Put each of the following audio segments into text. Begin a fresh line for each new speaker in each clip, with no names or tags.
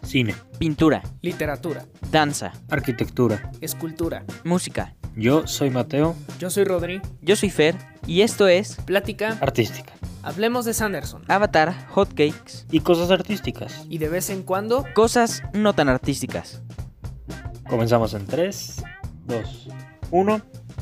Cine,
pintura,
literatura,
danza,
arquitectura.
escultura.
música.
Yo soy Mateo,
Yo soy Rodri.
Yo soy Fer y esto es
Plática.
artística.
Hablemos de Sanderson.
Avatar, Hotcakes,
Y cosas artísticas.
Y de vez en cuando,
cosas no tan artísticas.
Comenzamos en 3, 2, 1.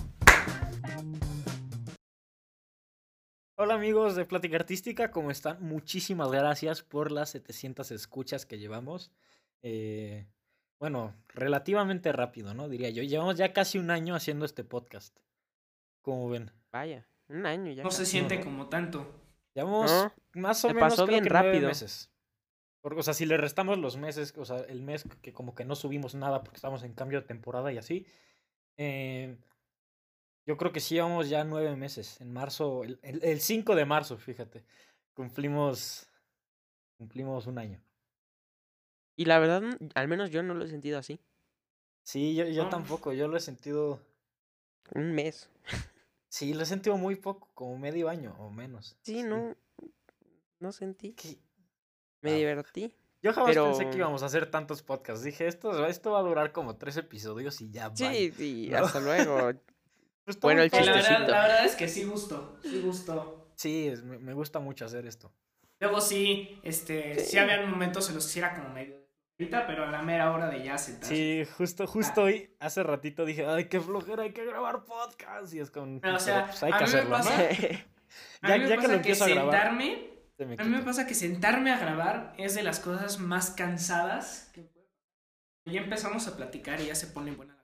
Hola amigos de Plática Artística, ¿cómo están? Muchísimas gracias por las 700 escuchas que llevamos. Bueno, relativamente rápido, ¿no? Diría yo. Llevamos ya casi un año haciendo este podcast. ¿Cómo ven?
Vaya, un año ya.
No se
casi.
siente como tanto.
Llevamos
No,
más o
se
menos
pasó
creo
bien
que 9
rápido.
meses. Porque, o sea, si le restamos los meses, o sea, el mes que como que no subimos nada porque estamos en cambio de temporada y así, yo creo que sí llevamos ya 9 meses. En marzo, el 5 de marzo, fíjate, cumplimos un año.
Y la verdad, al menos yo no lo he sentido así.
Sí, yo
No.
tampoco, yo lo he sentido,
Un mes.
sí, lo he sentido muy poco, como medio año o menos.
Sí, no sentí.
Que-
Me
Ah,
divertí.
Yo jamás
Pero-
pensé que íbamos a hacer tantos podcasts. Dije, esto va a durar como 3 episodios y ya,
Sí,
bye.
sí,
No.
hasta luego.
Pues está
Bueno,
muy
el
padre.
La
chistecito.
verdad es que sí gustó, sí gustó.
Sí, me gusta mucho hacer esto.
Luego sí, sí habían momentos en los que sí era como medio ahorita, pero a la mera hora de ya sentarse.
Sí, justo hoy, hace ratito dije, ay, qué flojera, hay que grabar podcast. Y es con,
O sea,
pues hay
a
que
mí me
hacerlo, ¿no?
pasa- A
Ya
mí me
que
pasa
lo empiezo a grabar,
sentarme,
se me
a mí me
quita.
pasa que sentarme a grabar es de las cosas más cansadas que ya empezamos a platicar y ya se pone buena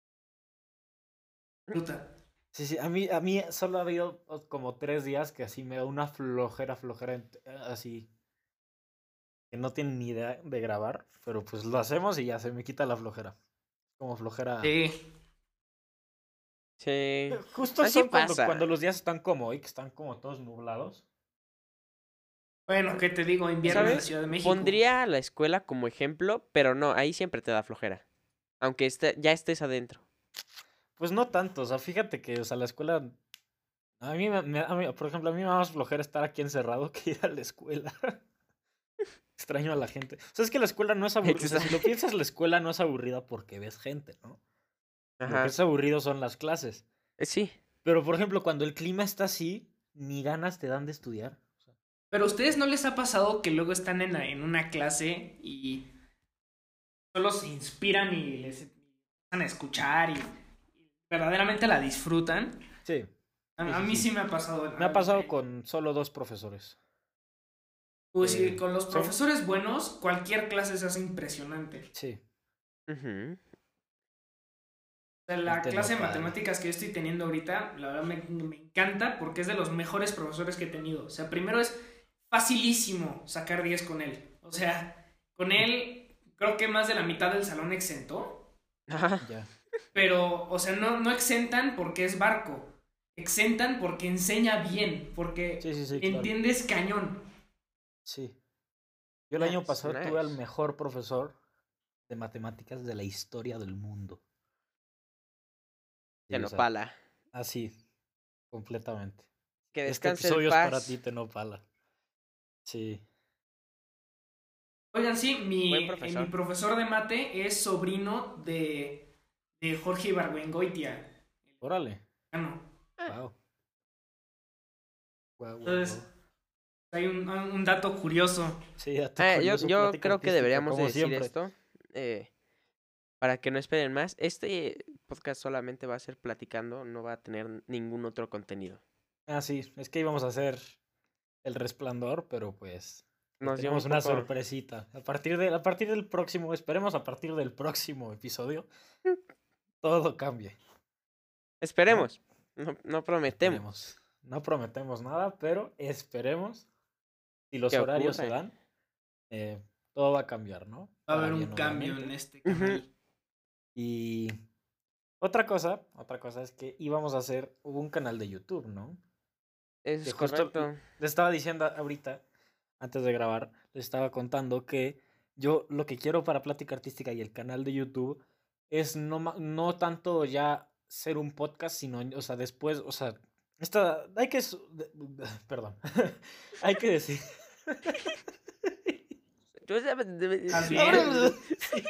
la fruta.
Sí, a mí solo ha habido como 3 días que así me da una flojera, así, que no tienen ni idea de grabar, pero pues lo hacemos y ya se me quita la flojera. Como flojera.
Sí.
Sí.
Justo
Así
son
pasa.
cuando los días están como hoy, que están como todos nublados.
Bueno, ¿qué te digo? Invierno en la
¿Sabes?
Ciudad de México.
Pondría a la escuela como ejemplo, pero no, ahí siempre te da flojera. Aunque ya estés adentro.
Pues no tanto, o sea, fíjate que, o sea, la escuela. A mí, por ejemplo, a mí me da más flojera estar aquí encerrado que ir a la escuela. Extraño a la gente. O sea, es que la escuela no es aburrida. O sea, si lo piensas, la escuela no es aburrida porque ves gente, ¿no? Lo que
Ajá.
es aburrido son las clases.
Sí.
Pero, por ejemplo, cuando el clima está así, ni ganas te dan de estudiar. O sea,
Pero a ustedes no les ha pasado que luego están en una clase y solo se inspiran y les empiezan a escuchar y verdaderamente la disfrutan?
sí.
A mí sí me ha pasado.
Me ha pasado con solo 2 profesores.
Pues sí, con los
sí.
profesores buenos, cualquier clase se hace impresionante.
Sí.
Ujú.
O sea, la
Este no
clase de
padre.
matemáticas que yo estoy teniendo ahorita, la verdad me encanta porque es de los mejores profesores que he tenido. O sea, primero es facilísimo sacar 10 con él. O sea, con él creo que más de la mitad del salón exentó.
Ajá.
Ya.
Pero, o sea, no exentan porque es barco. Exentan porque enseña bien, porque
Sí, claro.
entiendes cañón.
Sí. Yo el año
Nice,
pasado tuve al
nice.
mejor profesor de matemáticas de la historia del mundo. Sí, o sea,
Tenopala.
así, completamente.
Que
Este
descanse
episodio
en
es para
paz.
ti, Tenopala. Sí.
Oigan, sí,
Buen profesor.
mi profesor de mate es sobrino de Jorge Ibargüengoitia.
Órale.
No.
Wow. Wow.
Entonces, hay un dato curioso.
Sí, dato
Yo
curioso,
creo
plática
que
artística,
deberíamos de
como
decir
siempre.
esto. Para que no esperen más. Este podcast solamente va a ser platicando, no va a tener ningún otro contenido.
Ah, sí, es que íbamos a hacer El Resplandor, pero pues
Nos dio
tenemos
un
una
poco-
sorpresita. A partir del próximo, esperemos a partir del próximo episodio, todo cambie.
Esperemos. No prometemos.
Esperemos. No prometemos nada, pero esperemos. Si los
Que
horarios se
ocurra.
dan, todo va a cambiar, ¿no?
Va a
Para
haber
bien,
un cambio
obviamente.
en este canal.
Y otra cosa es que íbamos a hacer un canal de YouTube, ¿no?
Eso
Que
es
justo
correcto.
les estaba diciendo ahorita, antes de grabar, les estaba contando que yo lo que quiero para Plática Artística y el canal de YouTube es no tanto ya ser un podcast, sino, o sea, después, o sea, hay que, perdón, hay que decir,
¿Estás bien?
Sí.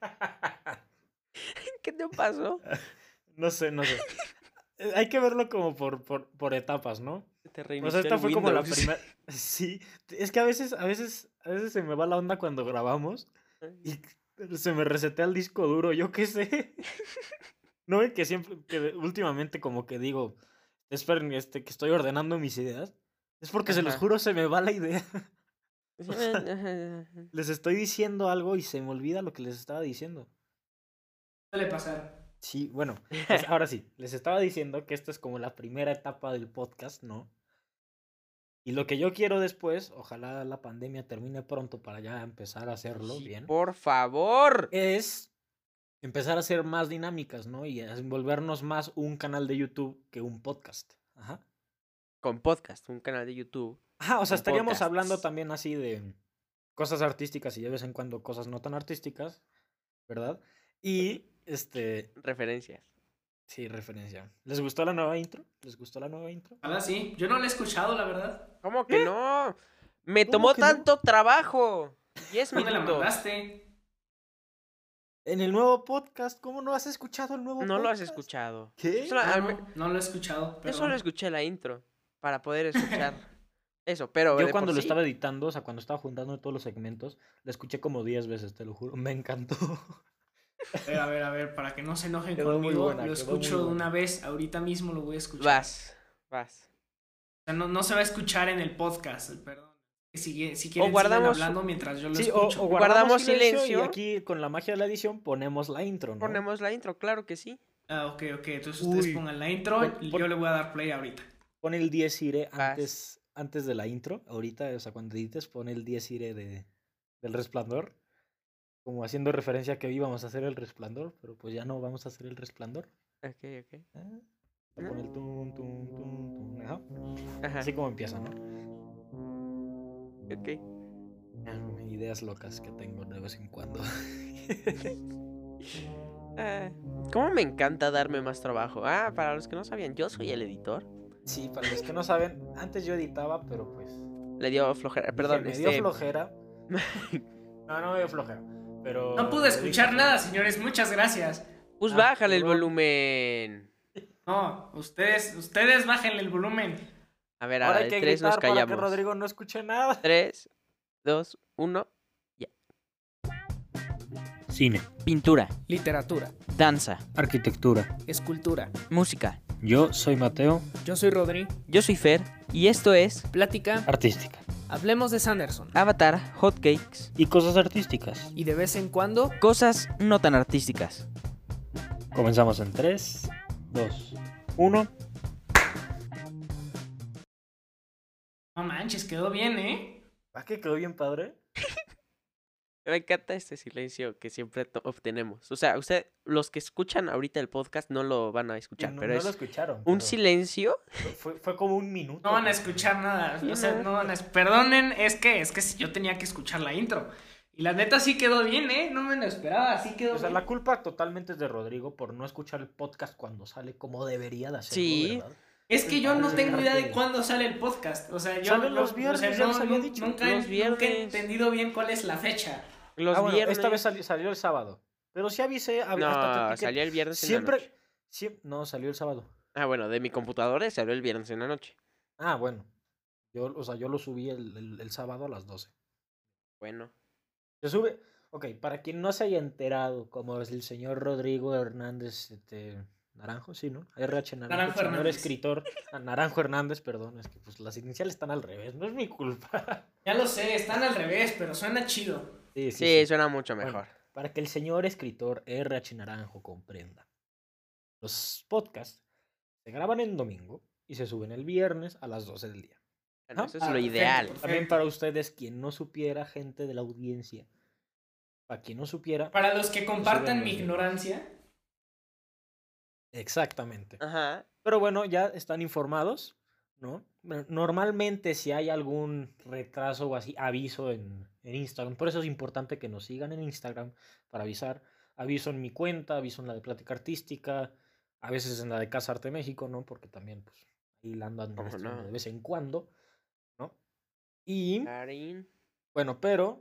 ¿Qué te pasó?
No sé. Hay que verlo como por etapas, ¿no?
Te
O
reinició
sea, esta
el
fue como la
Windows.
primera. Sí, es que a veces se me va la onda cuando grabamos y se me resetea el disco duro, yo qué sé. No ven que siempre, que últimamente como que digo, esperen, que estoy ordenando mis ideas. Es porque se los
Ajá.
juro, se me va la idea. O sea, les estoy diciendo algo y se me olvida lo que les estaba diciendo.
Suele pasar.
Sí, bueno, ahora sí, les estaba diciendo que esta es como la primera etapa del podcast, ¿no? Y lo que yo quiero después, ojalá la pandemia termine pronto para ya empezar a hacerlo
Sí,
bien,
por favor.
es empezar a hacer más dinámicas, ¿no? Y a volvernos más un canal de YouTube que un podcast. Ajá.
Con podcast, un canal de YouTube.
Ajá, o sea,
Con
estaríamos hablando
podcasts.
también así de cosas artísticas y de vez en cuando cosas no tan artísticas, ¿verdad? Y,
Referencias.
sí, referencia. ¿Les gustó la nueva intro? ¿Les gustó la nueva intro?
Ahora sí. Yo no lo he escuchado, la verdad.
¿Cómo que no? Me
¿Cómo
tomó
que no?
tanto trabajo. 10
¿Dónde la
minutos.
mandaste?
En el nuevo podcast, ¿cómo no has escuchado el nuevo
No lo has
podcast?
escuchado.
¿Qué?
No lo he escuchado.
Yo solo
Perdón.
escuché la intro para poder escuchar eso, pero
Yo
de
cuando
por
lo
sí.
estaba editando, o sea, cuando estaba juntando todos los segmentos, lo escuché como 10 veces, te lo juro. Me encantó.
A ver, para que no se enojen
Quedó muy
conmigo,
buena,
lo
quedó muy
escucho de
buena.
una vez. Ahorita mismo lo voy a escuchar.
Vas.
O sea, no se va a escuchar en el podcast, perdón. Si quieren,
guardamos-
sigan hablando mientras yo lo
Sí,
escucho.
o
guardamos
guardamos silencio y
silencio.
aquí con la magia de la edición ponemos la intro, ¿no?
Ponemos la intro, claro que sí.
Ah, ok. Entonces ustedes
Uy.
pongan la intro y yo le voy a dar play ahorita.
Pon el 10 ire
Vas.
antes de la intro. Ahorita, o sea, cuando edites, pon el 10 ire del Resplandor. Como haciendo referencia a que íbamos a hacer el Resplandor, pero pues ya no vamos a hacer el Resplandor.
Ok.
Pon el tum, tum, tum, tum. Ajá.
Ajá.
Así como empieza, ¿no?
Ok.
Ideas locas que tengo de vez en cuando.
Ah, ¿cómo me encanta darme más trabajo? Ah, para los que no sabían, yo soy el editor.
Sí, para los que no saben, antes yo editaba, pero pues.
Le dio flojera.
dije,
Perdón,
me dio flojera. No me dio flojera. Pero.
No pude escuchar nada, señores. Muchas gracias.
Pues
Ah,
bájale el
perdón.
volumen.
No, ustedes bájenle el volumen.
A ver,
Ahora
a
hay que
3 nos
gritar para que
callamos.
Rodrigo no escuche nada.
3, 2, 1.
Cine,
Pintura,
Literatura,
danza,
arquitectura.
escultura.
música.
Yo soy Mateo,
Yo soy Rodri.
Yo soy Fer y esto es
Plática.
artística.
Hablemos de Sanderson.
Avatar, Hotcakes,
Y cosas artísticas.
Y de vez en cuando,
cosas no tan artísticas.
Comenzamos en 3, 2, 1.
No manches, quedó bien, ¿eh?
¿Ah, que quedó bien padre?
Me encanta este silencio que siempre obtenemos. O sea, los que escuchan ahorita el podcast no lo van a escuchar,
No,
pero
no
es
lo escucharon.
un
pero
silencio.
fue como un minuto.
No van a escuchar nada. O sea, no van a... Perdonen, es que si yo tenía que escuchar la intro. Y la neta sí quedó bien, ¿eh? No me lo esperaba, sí quedó
O sea,
bien.
la culpa totalmente es de Rodrigo por no escuchar el podcast cuando sale como debería de hacerlo,
Sí.
¿verdad?
Es que yo no
Parece
tengo idea de
que-
cuándo sale el podcast. O sea,
Salen los viernes, ya les había dicho.
Nunca
Los
he
viernes.
entendido bien cuál es la fecha.
Los
Bueno,
viernes.
esta vez salió el sábado. Pero sí avisé. Hasta te
No,
etiqueté.
salió el viernes en la noche.
No, salió el sábado.
Ah, bueno, de mi computadora salió el viernes en la noche.
Ah, bueno. Yo lo subí el sábado a las 12.
Bueno.
Se sube. Ok, para quien no se haya enterado, como es el señor Rodrigo Hernández Naranjo, sí, ¿no? RH Naranjo,
Naranjo
el señor
Hernández.
escritor. Naranjo Hernández, perdón, es que pues las iniciales están al revés, no es mi culpa.
Ya lo sé, están al revés, pero suena chido.
Sí, suena mucho
Bueno,
mejor.
para que el señor escritor RH Naranjo comprenda. Los podcasts se graban en domingo y se suben el viernes a las 12 del día.
Bueno,
¿no?
eso es
Ah,
lo
perfecto,
ideal.
perfecto.
También para ustedes, quien no supiera, gente de la audiencia, para quien no supiera,
Para los que compartan
suben
mi
los
ignorancia.
exactamente.
Ajá.
Pero bueno, ya están informados, ¿no? Normalmente si hay algún retraso o así, aviso en Instagram. Por eso es importante que nos sigan en Instagram para avisar. Aviso en mi cuenta, aviso en la de Plática Artística, a veces en la de Casa Arte México, ¿no? Porque también, pues, ahí la ando
¿Cómo
administrando
no?
de vez en cuando, ¿no? Y,
Karin.
bueno, pero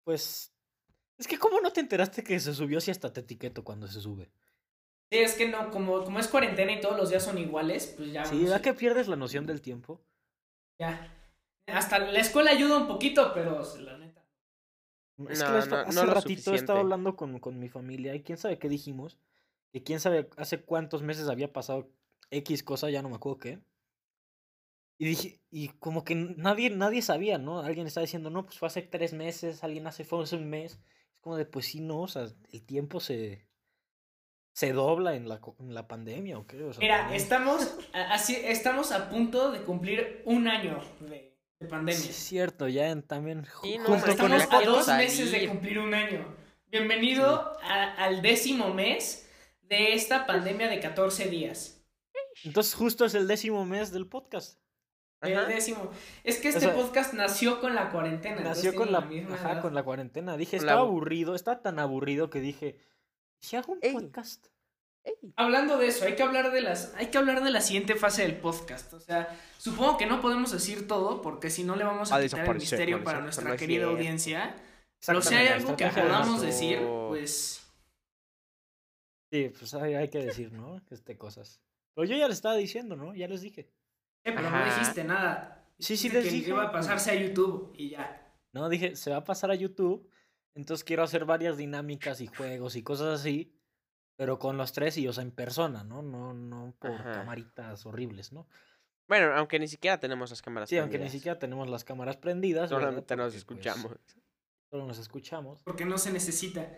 pues... Es que ¿cómo no te enteraste que se subió si hasta te etiqueto cuando se sube?
Sí, es que no, como es cuarentena y todos los días son iguales, pues ya.
Sí,
no
¿verdad
sé,
que pierdes la noción del tiempo?
ya. Hasta la escuela ayuda un poquito, pero la neta.
Es que
No,
hace
no lo
ratito estaba
suficiente.
hablando con mi familia y quién sabe qué dijimos. Que quién sabe hace cuántos meses había pasado X cosa, ya no me acuerdo qué. Y dije, y como que nadie sabía, ¿no? Alguien estaba diciendo, no, pues fue hace 3 meses, fue hace un mes. Es como de, pues sí, no, o sea, el tiempo se dobla en la pandemia, ¿o qué? O sea,
Mira,
también-
estamos a punto de cumplir un año de pandemia.
Sí, es cierto, ya también
Sí, no,
junto
hombre,
con
Estamos
el
ya
a
quiero
podcast.
2 meses de
salir.
cumplir un año. Bienvenido al 10º mes de esta pandemia de 14 días.
Entonces justo es el 10º mes del podcast.
El
Ajá.
10º. Es que
O
este
sea,
podcast nació con la cuarentena.
Nació
entonces
con
tiene
la,
misma
ajá,
edad.
con la cuarentena. Dije,
Con la
estaba
bu-
aburrido, estaba tan aburrido que dije, si hago un
Ey.
podcast.
Ey.
Hablando de eso, hay que hablar de la siguiente fase del podcast. O sea, supongo que no podemos decir todo porque si no le vamos a
Va a
quitar el
desaparecer,
misterio
no
para
es
nuestra querida
cierto.
audiencia. Pero si hay
Exactamente,
algo que
estrategia de
podamos
marketing.
decir,
marketing.
pues...
Sí, pues hay que decir, ¿no? Cosas. Pero yo ya les estaba diciendo, ¿no? Ya les dije.
pero no
Ajá.
dijiste nada.
Sí, sí
Dijiste
les
que
dije.
iba a pasarse a YouTube y ya.
No, dije, se va a pasar a YouTube. Entonces quiero hacer varias dinámicas y juegos y cosas así. Pero con los tres y, o sea, en persona, ¿no? No por
Ajá.
camaritas horribles, ¿no?
Bueno, aunque ni siquiera tenemos las cámaras
Sí, aunque ni
prendidas.
siquiera tenemos las cámaras prendidas. ¿verdad?
Solamente nos
Porque, pues,
escuchamos.
solo nos escuchamos.
Porque no se necesita.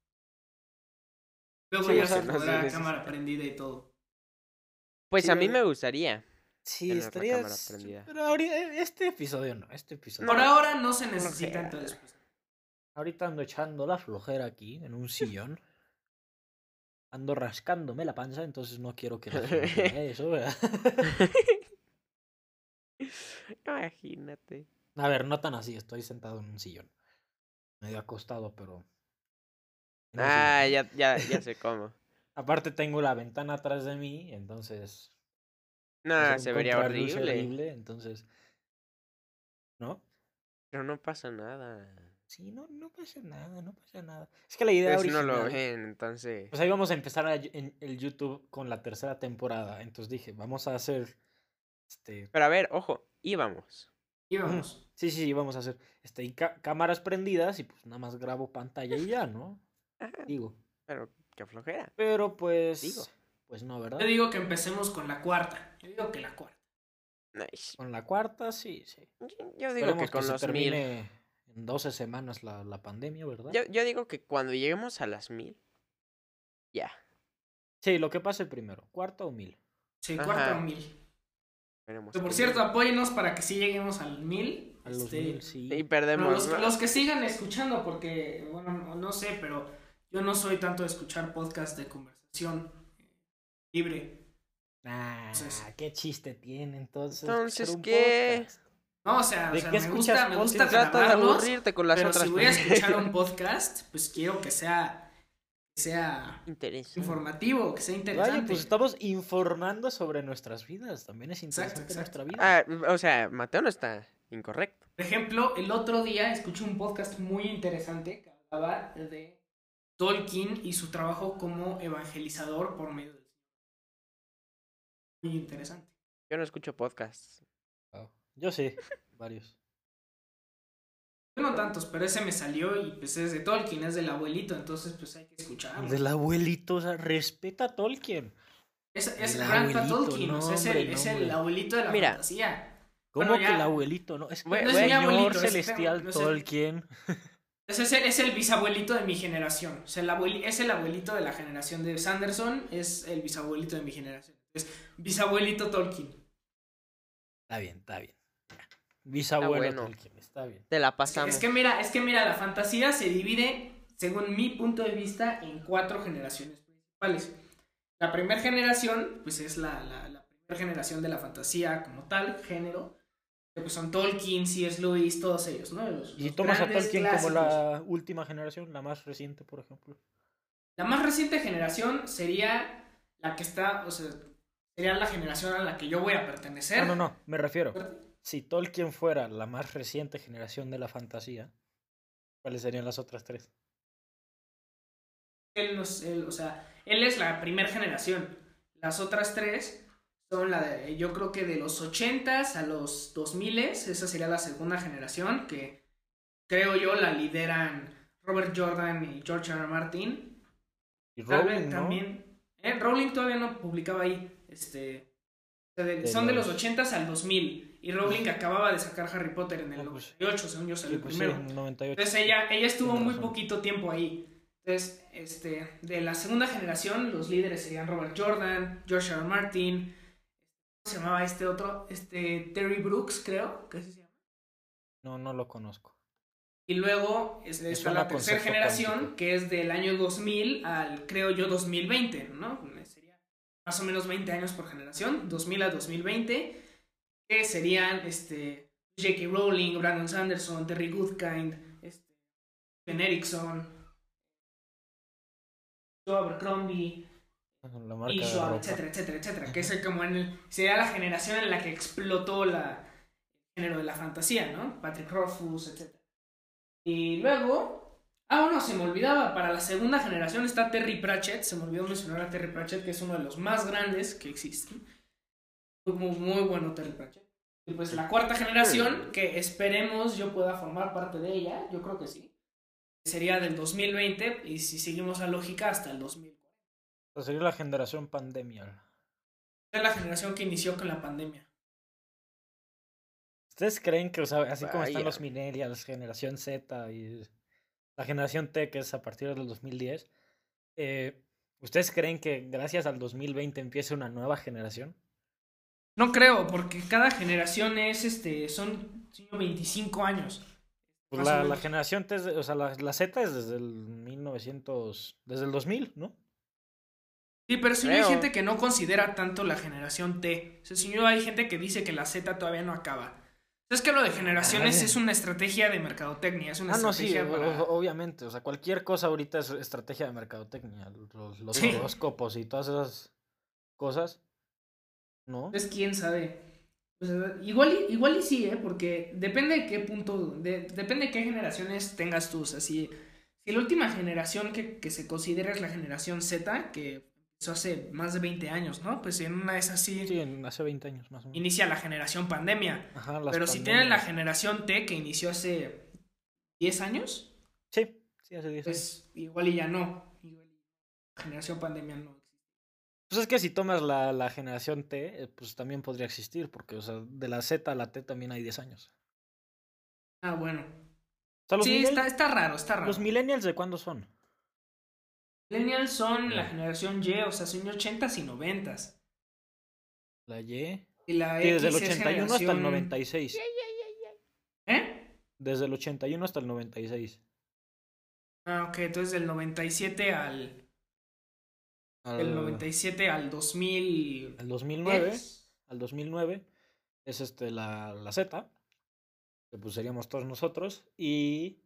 Luego
Sí,
ya
o sea,
se
no se
podrá
necesita.
cámara prendida y todo.
Pues
Sí,
a mí
o-
me gustaría.
Sí,
Tener la
estaría.
cámara prendida.
Pero ahorita, este episodio no, este episodio.
Por ahora no se necesita,
flojera.
entonces pues,
Ahorita ando echando la flojera aquí, en un sillón. Ando rascándome la panza, entonces no quiero que la gente vea eso, ¿verdad?
Imagínate.
A ver, no tan así, estoy sentado en un sillón. Medio acostado, pero... en un
Ah,
sillón.
ya sé cómo.
Aparte tengo la ventana atrás de mí, entonces...
No,
es un
se vería
contraluz
horrible.
entonces... ¿No?
Pero no pasa nada.
Sí, no pasa nada, no pasa nada. Es que la idea
Pero si no
original...
lo ven, entonces.
Pues ahí vamos a empezar en el YouTube con la tercera temporada. Entonces dije, vamos a hacer...
Pero a ver, ojo, íbamos.
íbamos.
Sí, vamos a hacer y cámaras prendidas y pues nada más grabo pantalla y ya, ¿no?
Ajá,
Digo.
pero qué flojera.
Pero pues...
Digo.
Pues no, ¿verdad?
Yo digo que empecemos con la cuarta. Yo digo que la cuarta.
Nice.
Con la cuarta, sí.
Yo digo
Esperemos
que con
se
los 1000.
termine en 12 semanas la pandemia, ¿verdad?
Yo digo que cuando lleguemos a las 1000, ya.
Sí, lo que pase primero, cuarta o 1000.
Sí,
Ajá.
cuarta o 1000.
Veremos.
Que por
qué
cierto,
tal.
apóyenos para que sí lleguemos al 1000.
A los 1000, sí.
Y
Pero
perdemos.
los que sigan escuchando, porque, bueno, no sé, pero yo no soy tanto de escuchar podcast de conversación libre.
Ah,
Entonces-
qué chiste tiene entonces.
Entonces,
escuchar un
¿qué?
podcast.
No, o sea,
¿De qué
me
escuchas
me gusta
podcast?
Trata de
grabarlos,
aburrirte con las
pero
otras
si voy a escuchar
pendejas.
un podcast, pues quiero que sea
Interesante.
informativo, que sea
Vaya,
interesante.
pues estamos informando sobre nuestras vidas. También es
Exacto,
interesante
exacto.
nuestra vida.
Ah, o sea, Mateo no está incorrecto.
Por ejemplo, el otro día escuché un podcast muy interesante que hablaba de Tolkien y su trabajo como evangelizador por medio del... Muy interesante.
Yo no escucho podcasts.
Wow. Yo sí, varios.
Yo no tantos, pero ese me salió y pues es de Tolkien, es del abuelito, entonces pues hay que escucharlo.
Del abuelito, o sea, respeta a Tolkien.
Es
El
Grandpa
abuelito,
Tolkien,
no,
o sea,
hombre,
es
no,
el
hombre.
abuelito de la
Mira.
fantasía.
¿Cómo
Bueno,
que
ya.
el abuelito? No, es que
Bueno,
el
no es mi
señor
abuelito, es-
celestial
no es el-
Tolkien.
Es el bisabuelito de mi generación. O sea, es el abuelito de la generación de Sanderson, es el bisabuelito de mi generación. Es bisabuelito Tolkien.
Está bien. Bisabuelo
bueno.
Tolkien, está bien.
Te la
Es
pasamos.
que mira, la fantasía se divide, según mi punto de vista, en 4 generaciones principales. La primera generación, pues es la primera generación de la fantasía como tal, género. Que pues son Tolkien, C.S. Lewis, todos ellos, ¿no?
Y si
Los
tomas a
grandes
Tolkien como
clásicos.
la última generación, la más reciente, por ejemplo.
La más reciente generación sería la que está, o sea, sería la generación a la que yo voy a pertenecer.
No, me refiero. Si Tolkien fuera la más reciente generación de la fantasía, ¿Cuáles serían las otras tres?
O sea, él es la primera generación. Las otras tres son yo creo que de los 80s a los 2000s, esa sería la segunda generación, que creo yo la lideran Robert Jordan y George R. R. Martin.
Y
Tal vez
Rowling, ¿no?
también. Rowling todavía no publicaba ahí. Son de los 80s al 2000. Y Rowling acababa de sacar Harry Potter en el 98, según yo salió
Sí,
el
pues
primero.
sí, en 98.
Entonces ella estuvo
Tiene
muy
razón.
poquito tiempo ahí. Entonces, de la segunda generación, los líderes serían Robert Jordan, George R. R. Martin, ¿cómo se llamaba este otro? Terry Brooks, creo, que así se llama.
No lo conozco.
Y luego está
suena
la tercera
concepto
generación,
cuántico.
que es del año 2000 al, creo yo, 2020, ¿no? Sería más o menos 20 años por generación, 2000 a 2020, que serían J.K. Rowling, Brandon Sanderson, Terry Goodkind, Ben Erickson, Joe Abercrombie,
La marca
y
de
Schwab,
ropa.
etcétera, etcétera, etcétera. Que es como sería la generación en la que explotó el género de la fantasía, ¿no? Patrick Rothfuss, etcétera. Y luego, bueno, se me olvidaba, para la segunda generación está Terry Pratchett, se me olvidó mencionar a Terry Pratchett, que es uno de los más grandes que existen. Muy bueno Terry Pratchett. Y pues la cuarta generación, que esperemos yo pueda formar parte de ella, yo creo que sí, sería del 2020 y si seguimos la lógica hasta el 2040.
O sea, sería la generación pandemia.
Es la generación que inició con la pandemia.
¿Ustedes creen que, o sea, así como están
Vaya.
los millennials, generación Z y la generación T, que es a partir del 2010, ¿ustedes creen que gracias al 2020 empiece una nueva generación?
No creo, porque cada generación son 25 años.
Pues
Más o
la
menos.
generación T, o sea, la Z es desde desde el 2000, ¿no?
Sí, pero si hay
Creo.
gente que no considera tanto la generación T. O sea, si hay gente que dice que la Z todavía no acaba. ¿Sabes que lo de generaciones
Ay.
es una estrategia de mercadotecnia? Es una
No, sí,
estrategia para...
obviamente, o sea, cualquier cosa ahorita es estrategia de mercadotecnia, los
Sí.
horóscopos y todas esas cosas, ¿no?
Pues quién sabe. O sea, igual y sí, porque depende de qué punto, depende de qué generaciones tengas tú. O sea, si la última generación que se considera es la generación Z, que empezó hace más de 20 años, ¿no? Pues en una es así,
Sí, hace 20 años más o menos.
inicia la generación pandemia.
Ajá, las
Pero si tienen la
pandemias.
generación T, que inició hace 10 años,
Sí, hace 10 años.
pues igual y ya no. Igual y la generación pandemia no existe.
Pues es que si tomas la generación T, pues también podría existir, porque, o sea, de la Z a la T también hay 10 años.
Ah, bueno.
O sea,
Sí, está raro, está raro.
¿Los millennials de cuándo son?
Millennials son la
Ya.
generación Y, o sea, son 80s y 90s.
La Y.
Y la
Sí, desde el
X es
81 hasta el
generación...
96.
¿Eh?
Desde el 81 hasta el 96.
Ah, ok, entonces del 97 del 97 al 2000...
Al 2009. Al 2009 es la Z, que pues seríamos todos nosotros, y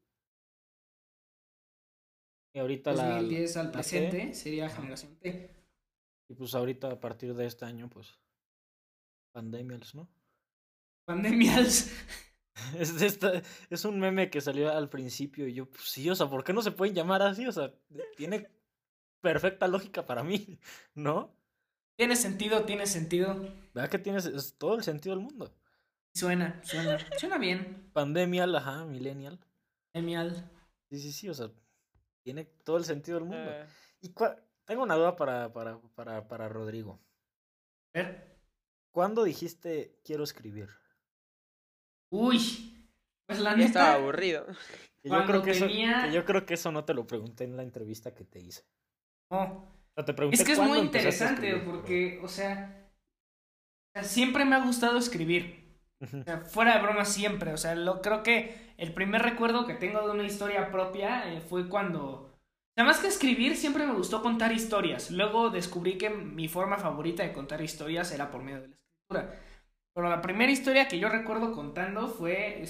ahorita
2010 al
la T,
presente sería
ajá.
generación T.
Y pues ahorita a partir de este año, pues, pandemias, ¿no?
Pandemias.
Es un meme que salió al principio y yo, pues sí, o sea, ¿por qué no se pueden llamar así? O sea, tiene perfecta lógica para mí, ¿no?
Tiene sentido.
¿Verdad que es todo el sentido del mundo?
Suena bien.
Pandemial, ajá, millennial.
Pandemial.
Sí, o sea, tiene todo el sentido del mundo.
Ah,
Y tengo una duda para Rodrigo.
A ver.
¿Cuándo dijiste quiero escribir?
Uy. Pues la
ya estaba
neta...
aburrido.
Que yo,
Cuando
creo que
tenía-
yo creo que eso no te lo pregunté en la entrevista que te hice.
No.
O sea, te pregunté
Es que es
cuándo
muy
empezaste a
interesante
escribir,
porque, o sea, siempre me ha gustado escribir.
pero-
O sea, fuera de broma siempre. O sea, creo que el primer recuerdo que tengo de una historia propia fue cuando... Además que escribir siempre me gustó contar historias. Luego descubrí que mi forma favorita de contar historias era por medio de la escritura. Pero la primera historia que yo recuerdo contando fue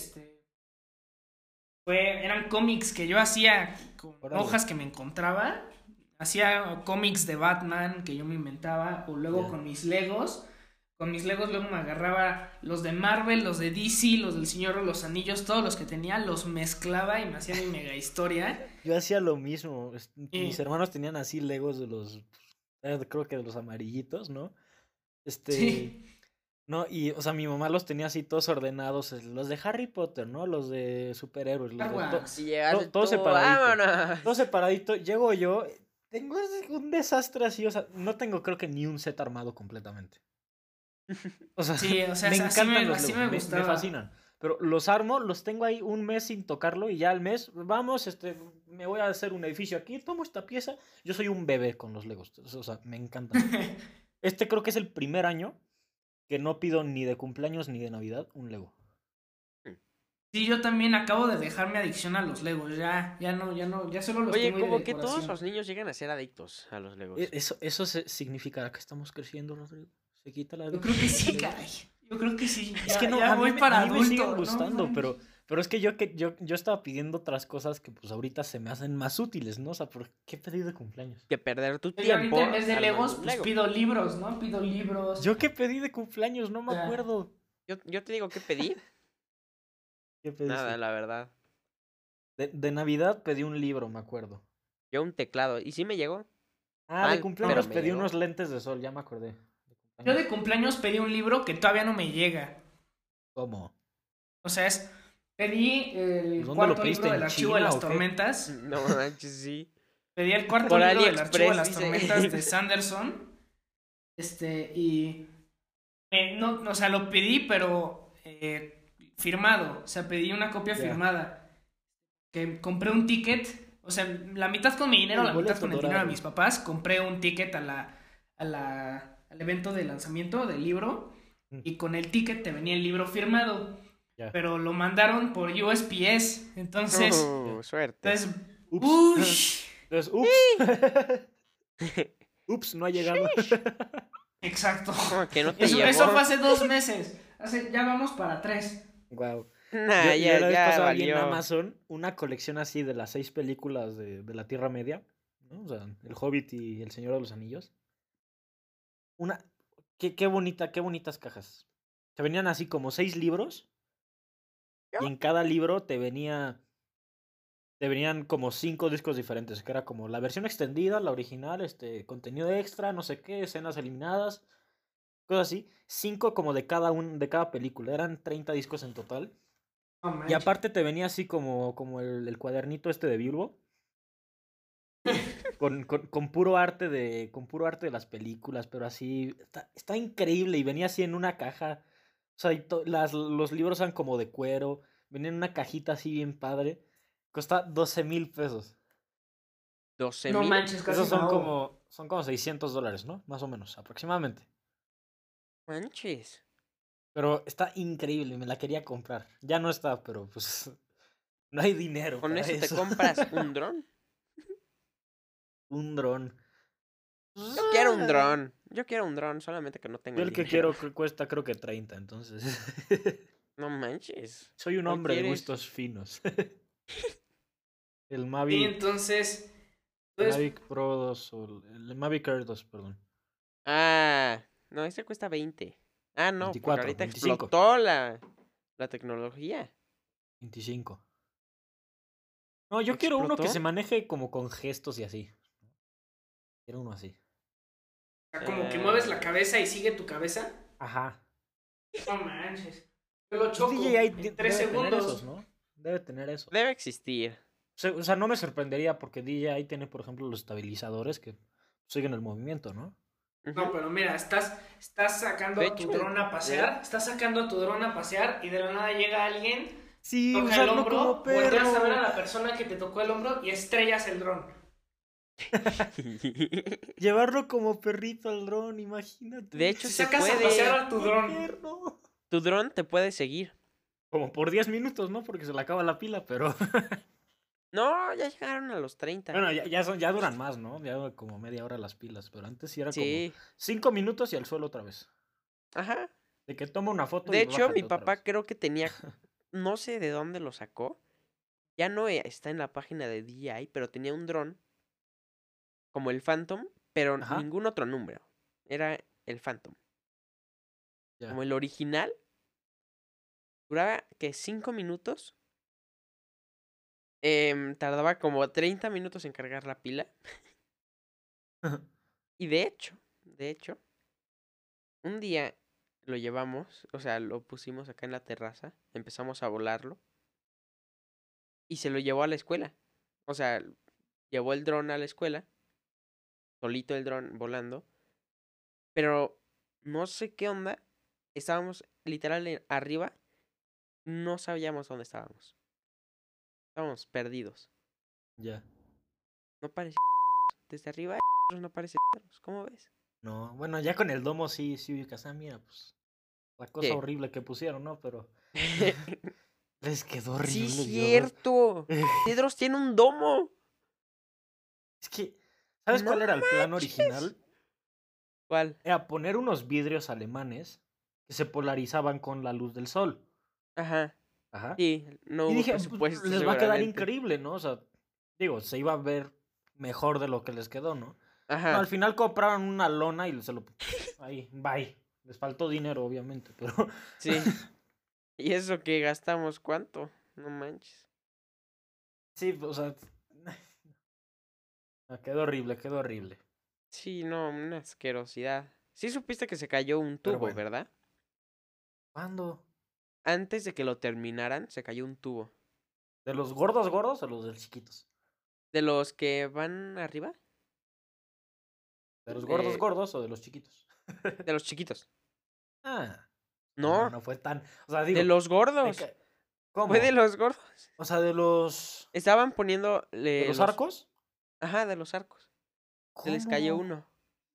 eran cómics que yo hacía con
Órale.
hojas que me encontraba. Hacía cómics de Batman que yo me inventaba. O luego
Ya.
con mis Legos con mis Legos luego me agarraba los de Marvel, los de DC, los del Señor de los Anillos, todos los que tenía, los mezclaba y me hacía mi mega historia.
Yo hacía lo mismo. Mis
Y
hermanos tenían así Legos de los, creo que de los amarillitos, ¿no?
sí,
No, y, o sea, mi mamá los tenía así todos ordenados, los de Harry Potter, ¿no? Los de superhéroes,
Star
los de
Wars.
Y llegaste
todo
tú,
separadito.
vámonos.
Todo separadito. Llego yo, tengo un desastre así, o sea, no tengo creo que ni un set armado completamente. O sea,
Sí, o sea,
me
así
encantan los
así
Legos,
me
me
gustaba.
fascinan. Pero los armo, los tengo ahí un mes sin tocarlo y ya al mes, vamos, me voy a hacer un edificio aquí, tomo esta pieza. Yo soy un bebé con los Legos, o sea, me encantan. Creo que es el primer año que no pido ni de cumpleaños ni de Navidad un Lego.
Sí, yo también acabo de dejar mi adicción a los Legos. Ya solo los
Oye,
tengo ahí de
como que todos
decoración.
los niños llegan a ser adictos a los Legos.
Eso significará que estamos creciendo, Rodrigo. Se quita la
Yo creo que
adicción
sí,
a los Legos.
caray. Yo creo que sí.
Es que no,
Ya voy para
a mí me siguen
adulto.
gustando,
No,
pero es que yo estaba pidiendo otras cosas que pues ahorita se me hacen más útiles, ¿no? O sea, ¿por qué pedí de cumpleaños?
Que perder tu
yo
tiempo
ahorita en vez de
armando
Legos,
un
pues
Lego.
pido libros, ¿no? Pido libros.
¿Yo qué pedí de cumpleaños? No me
Ya.
acuerdo.
Yo te digo que pedí.
¿Qué pediste?
Nada, la verdad.
De Navidad pedí un libro, me acuerdo.
Yo un teclado. ¿Y sí me llegó?
Ah,
Mal,
de cumpleaños
pero me
pedí
llegó.
unos lentes de sol, ya me acordé.
Yo de cumpleaños pedí un libro que todavía no me llega.
¿Cómo?
O sea, pedí el
¿Dónde
cuarto
lo pediste?
libro del
¿En
Archivo de
China
las
o qué?
Tormentas.
No manches, sí.
Pedí el cuarto
Por
libro del Archivo de
AliExpress,
las
dice.
Tormentas de Sanderson. Y no, o sea, lo pedí, pero firmado. O sea, pedí una copia
Ya.
firmada. Que compré un ticket. O sea, la mitad con mi dinero,
El
la mitad
boleto
con el dinero de
dorado.
mis papás. Compré un ticket al evento de lanzamiento del libro.
Mm.
Y con el ticket te venía el libro firmado.
Ya.
Pero lo mandaron por USPS. Entonces.
Suerte.
Entonces.
Ups.
Uy.
Entonces, ups. Ups, no ha llegado.
Exacto.
¿Cómo que no te
Eso
llegó?
fue hace 2 meses. Ya vamos para 3.
Wow.
Nah,
Yo
ya,
la vez
ya
pasada vi en
valió.
Amazon una colección así de las 6 películas de la Tierra Media, ¿no? O sea, El Hobbit y El Señor de los Anillos. Qué bonitas cajas. Te venían así como 6 libros y en cada libro te venían como 5 discos diferentes, que era como la versión extendida, la original, contenido extra, no sé qué, escenas eliminadas, cosas así. 5 como de cada película, eran 30 discos en total.
No
Y
manches.
aparte te venía así como el cuadernito de Bilbo. Con puro arte de las películas, pero así está increíble y venía así en una caja. O sea, los libros eran como de cuero, venía en una cajita así bien padre. Cuesta 12,000 pesos.
12
No
mil.
manches, casi
Esos
me ahogo.
son como $600, ¿no? Más o menos, aproximadamente.
Manches.
Pero está increíble, me la quería comprar. Ya no está, pero pues no hay dinero
Con
para
eso te
eso.
compras un dron.
Un dron.
Yo quiero un dron. Yo quiero un dron, solamente que no tengo
Yo
el
el que
dinero.
quiero cuesta creo que 30, entonces.
No manches.
Soy un
¿Cuál
hombre de
quieres?
gustos finos. El
Y
Mavic,
entonces.
Mavic Pro 2 o el Mavic Air 2, perdón.
Ah, no, ese cuesta 20. Ah, no, porque
24,
ahorita
25.
explotó la tecnología.
25. No, yo quiero uno que
¿Explotó?
se maneje como con gestos y así. Quiero uno así.
Como que mueves la cabeza y sigue tu cabeza.
Ajá.
No manches. Yo lo
Pues
choco
DJI
en 3
debe tener
segundos.
esos, ¿no? Debe tener eso.
Debe existir.
O sea, no me sorprendería porque DJI tiene, por ejemplo, los estabilizadores que siguen el movimiento, ¿no?
Ujú.
No, pero mira, estás sacando
De
a tu
hecho,
dron a pasear. Estás sacando a tu dron a pasear y de la nada llega alguien,
Sí,
toca el
usarlo
hombro,
como
volteas a ver a
perro.
la persona que te tocó el hombro y estrellas el dron.
Llevarlo como perrito al dron, imagínate.
De hecho,
Si
se
sacas a
puede.
pasear a tu
¡Qué
dron.
perro!
Tu dron te puede seguir.
Como por 10 minutos, ¿no? Porque se le acaba la pila, pero...
No, ya llegaron a los 30.
Bueno, ya duran más, ¿no? Ya como media hora las pilas, pero antes sí era
Sí.
como 5 minutos y al suelo otra vez.
Ajá.
De que toma una foto
De
y
hecho,
bájate
mi
otra
papá
vez.
creo que tenía, no sé de dónde lo sacó. Ya no está en la página de DJI, pero tenía un dron como el Phantom, pero
Ajá.
ningún otro número. Era el Phantom.
Ya.
como el original, duraba que 5 minutos. Tardaba como 30 minutos en cargar la pila. Y de hecho, un día lo llevamos, o sea, lo pusimos acá en la terraza, empezamos a volarlo y se lo llevó a la escuela. O sea, llevó el dron a la escuela, solito el dron volando, pero no sé qué onda, estábamos literal arriba, no sabíamos dónde estábamos. Estábamos perdidos.
Ya.
No parece desde arriba no parece ¿cómo ves?
No, bueno, ya con el domo sí ubicas. Ah, mira, pues. La cosa
¿Qué?
horrible que pusieron, ¿no? Pero. Les quedó horrible.
Sí,
Dios.
cierto. Tedros tiene un domo.
Es que. ¿Sabes
No
cuál era el plan
manches.
original?
¿Cuál?
Era poner unos vidrios alemanes que se polarizaban con la luz del sol.
Ajá.
Ajá.
Sí, no
Y
hubo
dije,
presupuesto,
les va a quedar
seguramente.
increíble, ¿no? O sea, digo, se iba a ver mejor de lo que les quedó, ¿no?
Ajá.
No, al final compraron una lona y se lo... Ahí, bye. Les faltó dinero, obviamente, pero...
Sí. ¿Y eso que gastamos cuánto? No manches.
Sí, o sea... Quedó horrible, quedó horrible.
Sí, no, una asquerosidad. Sí supiste que se cayó un
Pero
tubo,
bueno.
¿verdad?
¿Cuándo?
Antes de que lo terminaran, se cayó un tubo.
¿De los gordos gordos o los de los chiquitos?
¿De los que van arriba?
¿De los gordos
Eh,
gordos o de los chiquitos?
De los chiquitos.
Ah,
No,
no fue tan... O sea, digo...
de los
me
gordos.
ca- ¿Cómo?
Fue de los gordos.
O sea, de los...
Estaban poniendo
¿De los arcos?
Ajá, de los arcos. Se les cayó
¿Cómo?
uno.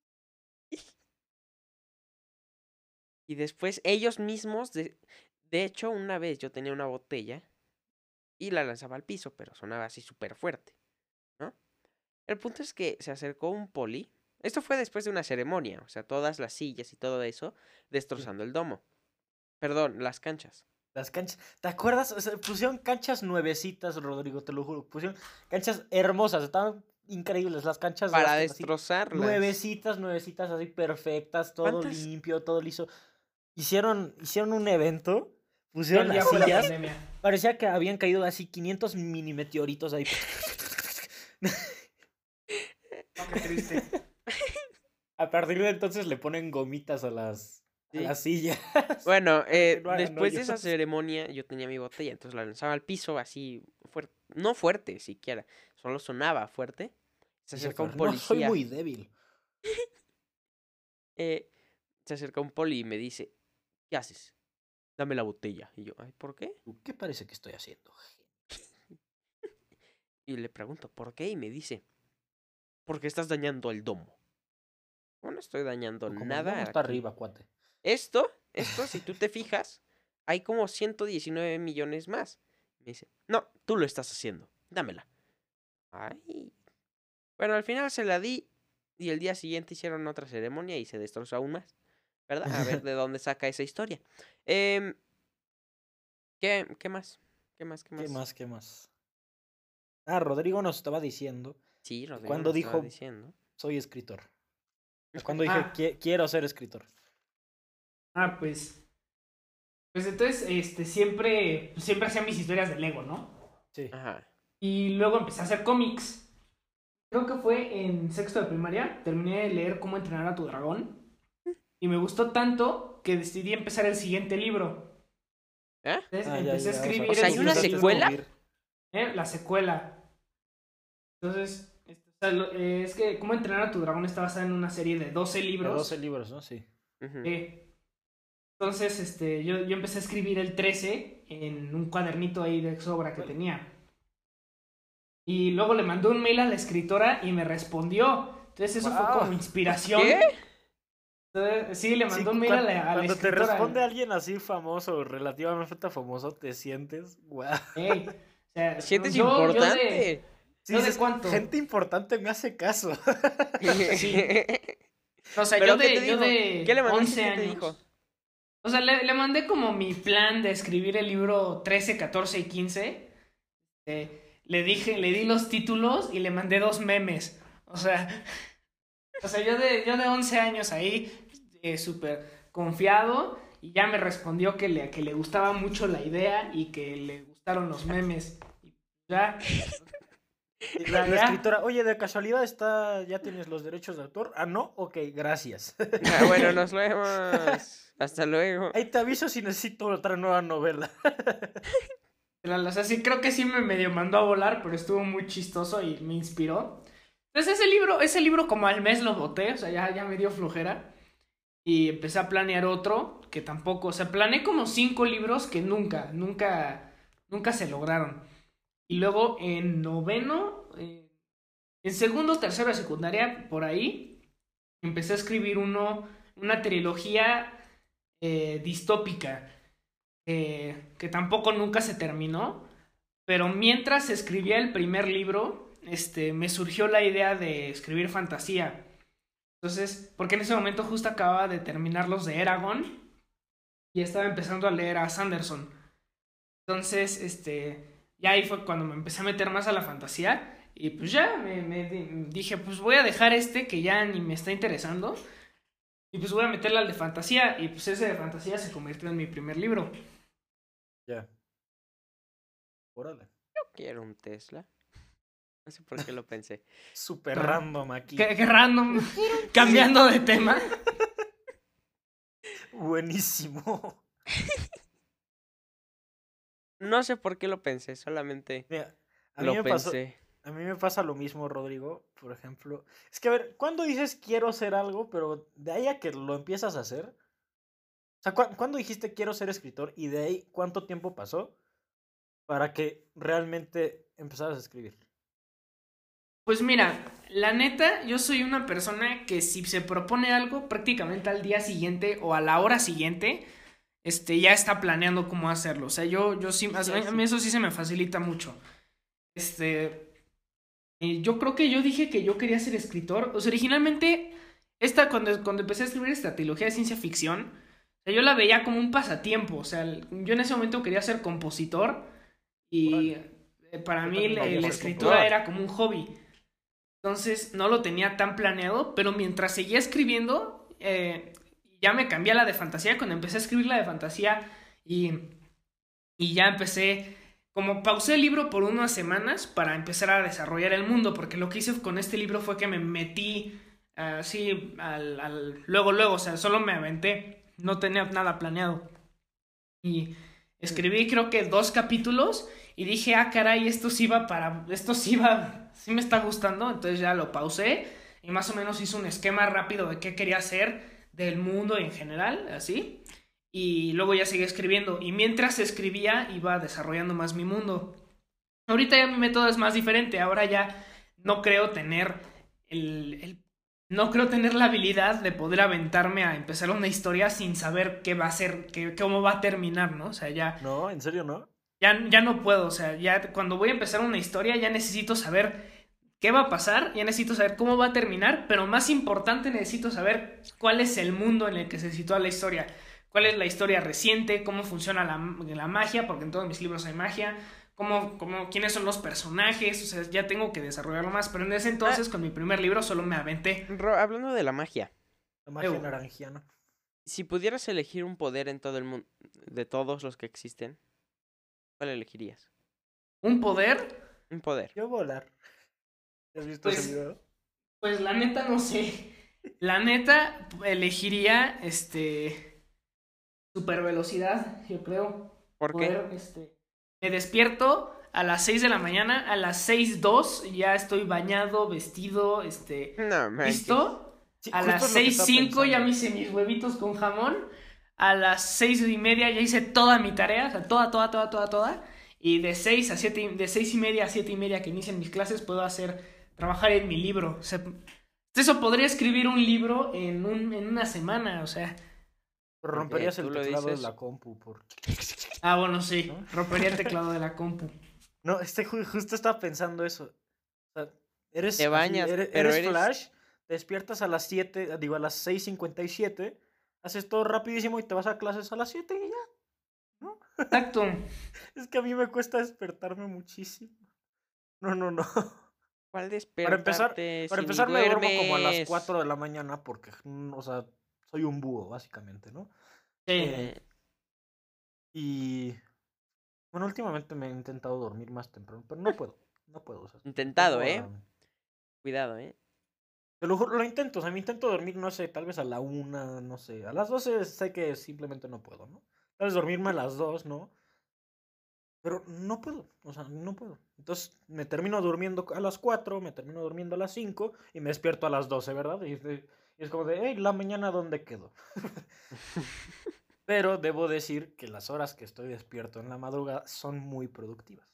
Y después ellos mismos, de hecho, una vez yo tenía una botella y la lanzaba al piso, pero sonaba así súper fuerte, ¿no? El punto es que se acercó un poli. Esto fue después de una ceremonia, o sea, todas las sillas y todo eso destrozando el domo. Perdón, las canchas.
Las canchas, ¿te acuerdas? O sea, pusieron canchas nuevecitas, Rodrigo, te lo juro. Pusieron canchas hermosas, estaban increíbles las canchas de
Para
básquet, así,
destrozarlas.
nuevecitas, así perfectas, todo
¿Cuántas?
limpio, todo liso. Hicieron un evento, pusieron
Ya
las
fue la
sillas,
pandemia.
parecía que habían caído así 500 mini meteoritos ahí.
No, qué triste.
A partir de entonces le ponen gomitas a las
Sí.
sillas.
Bueno,
que no hagan
después de esa
hoyos.
ceremonia yo tenía mi botella, entonces la lanzaba al piso así fuerte, no fuerte siquiera, solo sonaba fuerte. Se
Dice
acerca un
Fer, no, soy
policía,
muy débil.
se acerca un poli y me dice, ¿qué haces? Dame la botella. Y yo, ay, ¿por qué?
¿Qué parece que estoy haciendo?
Y le pregunto, ¿por qué? Y me dice, porque estás dañando el domo. Bueno, no estoy dañando
Como el
nada
domo está
aquí.
arriba, cuate.
Esto, si tú te fijas, hay como 119 millones más. Me dice, no, tú lo estás haciendo, dámela. Ay. Bueno, al final se la di y el día siguiente hicieron otra ceremonia y se destrozó aún más. ¿Verdad? A ver de dónde saca esa historia. ¿Qué más? ¿Qué más?
¿Qué más? Ah, Rodrigo nos estaba diciendo,
Sí, Rodrigo
¿cuándo
nos estaba
dijo?
diciendo.
soy escritor. Cuando dije, quiero ser escritor.
Pues entonces, siempre hacía mis historias de Lego, ¿no?
Sí.
Ajá.
Y luego empecé a hacer cómics. Creo que fue en sexto de primaria. Terminé de leer Cómo entrenar a tu dragón. Y me gustó tanto que decidí empezar el siguiente libro.
¿Eh?
Entonces
Ah,
empecé a
o sea,
escribir.
O sea, ¿hay
el
una
siguiente
secuela?
libro. La secuela. Entonces, es que Cómo entrenar a tu dragón está basada en una serie de 12
De
libros.
12 libros, ¿no? Sí.
Ujú.
Entonces, yo empecé a escribir el 13 en un cuadernito ahí de sobra que tenía. Y luego le mandé un mail a la escritora y me respondió. Entonces eso fue
Wow.
como inspiración.
¿Qué?
Entonces, sí, le mandó
Sí,
un mail a la
cuando te
escritora.
responde alguien así famoso, relativamente famoso, te sientes, guau.
Ey, o sea,
¿Te sientes
yo
importante?
Sí,
¿Yo de
dices,
cuánto?
gente importante me hace caso.
Sí. O sea,
¿Pero
yo
qué te
de
dijo? ¿Qué le mandaste?
11
¿Qué
años.
te dijo?
O sea, le mandé como mi plan de escribir el libro 13, 14 y 15. Le di los títulos y le mandé 2 memes. O sea, yo de 11 años ahí, súper confiado. y ya me respondió que le gustaba mucho la idea y que le gustaron los memes. Y ya,
Y la escritora, oye, de casualidad ya tienes los derechos de autor. Ah, no, ok, gracias.
Bueno, nos vemos. Hasta luego.
Ahí te aviso si necesito otra nueva novela.
o sea, sí, creo que sí me medio mandó a volar, pero estuvo muy chistoso y me inspiró. Entonces ese libro como al mes lo boté, o sea, ya me dio flojera. Y empecé a planear otro, que tampoco, o sea, planeé como 5 libros que nunca se lograron. Y luego en noveno, en segundo, tercero de secundaria, por ahí, empecé a escribir una trilogía distópica, que tampoco nunca se terminó. Pero mientras escribía el primer libro, me surgió la idea de escribir fantasía. Entonces, porque en ese momento justo acababa de terminar los de Eragon y estaba empezando a leer a Sanderson. Entonces, ya ahí fue cuando me empecé a meter más a la fantasía y pues ya me dije, pues voy a dejar que ya ni me está interesando y pues voy a meterle al de fantasía y pues ese de fantasía se convirtió en mi primer libro.
Ya. Órale.
Yo quiero un Tesla. No sé por qué lo pensé.
Súper random aquí.
Qué random. Cambiando de tema.
Buenísimo.
No sé por qué lo pensé, solamente
Mira,
lo pensé.
A mí me pasa lo mismo, Rodrigo, por ejemplo. Es que, a ver, ¿cuándo dices quiero hacer algo, pero de ahí a que lo empiezas a hacer? O sea, ¿cuándo dijiste quiero ser escritor y de ahí cuánto tiempo pasó para que realmente empezaras a escribir?
Pues mira, la neta, yo soy una persona que si se propone algo, prácticamente al día siguiente o a la hora siguiente, ya está planeando cómo hacerlo. O sea, yo sí, a mí eso sí se me facilita mucho. Yo creo que yo dije que yo quería ser escritor. O sea, originalmente, cuando empecé a escribir esta trilogía de ciencia ficción, o sea, yo la veía como un pasatiempo. O sea, yo en ese momento quería ser compositor y para mí la escritura era como un hobby. Entonces no lo tenía tan planeado, pero mientras seguía escribiendo, ya me cambié a la de fantasía. Cuando empecé a escribir la de fantasía y ya empecé, como pausé el libro por unas semanas para empezar a desarrollar el mundo, porque lo que hice con este libro fue que me metí así luego, o sea, solo me aventé, no tenía nada planeado. Y escribí creo que 2 capítulos y dije, caray, sí me está gustando, entonces ya lo pausé y más o menos hice un esquema rápido de qué quería hacer del mundo en general, así, y luego ya seguí escribiendo y mientras escribía iba desarrollando más mi mundo. Ahorita ya mi método es más diferente, ahora ya no creo tener no creo tener la habilidad de poder aventarme a empezar una historia sin saber qué va a ser, cómo va a terminar, ¿no? O sea, ya...
No, ¿en serio no?
Ya no puedo, o sea, ya cuando voy a empezar una historia ya necesito saber qué va a pasar, ya necesito saber cómo va a terminar, pero más importante necesito saber cuál es el mundo en el que se sitúa la historia, cuál es la historia reciente, cómo funciona la magia, porque en todos mis libros hay magia, quiénes son los personajes, o sea, ya tengo que desarrollarlo más, pero en ese entonces con mi primer libro solo me aventé.
Hablando de la magia.
La magia naranjiana.
Si pudieras elegir un poder en todo el mundo, de todos los que existen, ¿cuál elegirías?
¿Un poder?
Un poder.
Yo volar. ¿Has visto ese video?
Pues la neta no sé. La neta elegiría super velocidad, yo creo.
¿Por qué?
Me despierto a las 6 de la mañana, a las 6:02 ya estoy bañado, vestido,
no,
listo.
Sí,
a las 6:05 ya me hice mis huevitos con jamón. A las 6:30 ya hice toda mi tarea, o sea, toda. Y de 6 a 7, de 6:30 a 7:30 que inician mis clases puedo trabajar en mi libro. O sea, eso podría escribir un libro en una semana, o sea.
Pero romperías el teclado de la compu.
Bueno, sí, ¿no? Rompería el teclado de la compu.
No, justo estaba pensando eso. O sea,
te bañas,
eres Flash, te despiertas a las 6:57, haces todo rapidísimo y te vas a clases a las 7 y ya, ¿no?
Exacto.
Es que a mí me cuesta despertarme muchísimo. No.
¿Cuál despertarte?
Para empezar me duermo como a las 4 de la mañana porque, o sea, soy un búho, básicamente, ¿no?
Sí.
Y bueno, últimamente me he intentado dormir más temprano, pero no puedo. No puedo. O sea,
Intentado,
tengo
Cuidado,
te lo juro, lo intento. O sea, me intento dormir, no sé, tal vez a la 1, no sé. A las 12 sé que simplemente no puedo, ¿no? Tal vez dormirme a las 2, ¿no? Pero no puedo, o sea, no puedo. Entonces me termino durmiendo a las 4, me termino durmiendo a las 5 y me despierto a las 12, ¿verdad? Y es como de, hey, la mañana, ¿dónde quedo? Pero debo decir que las horas que estoy despierto en la madrugada son muy productivas.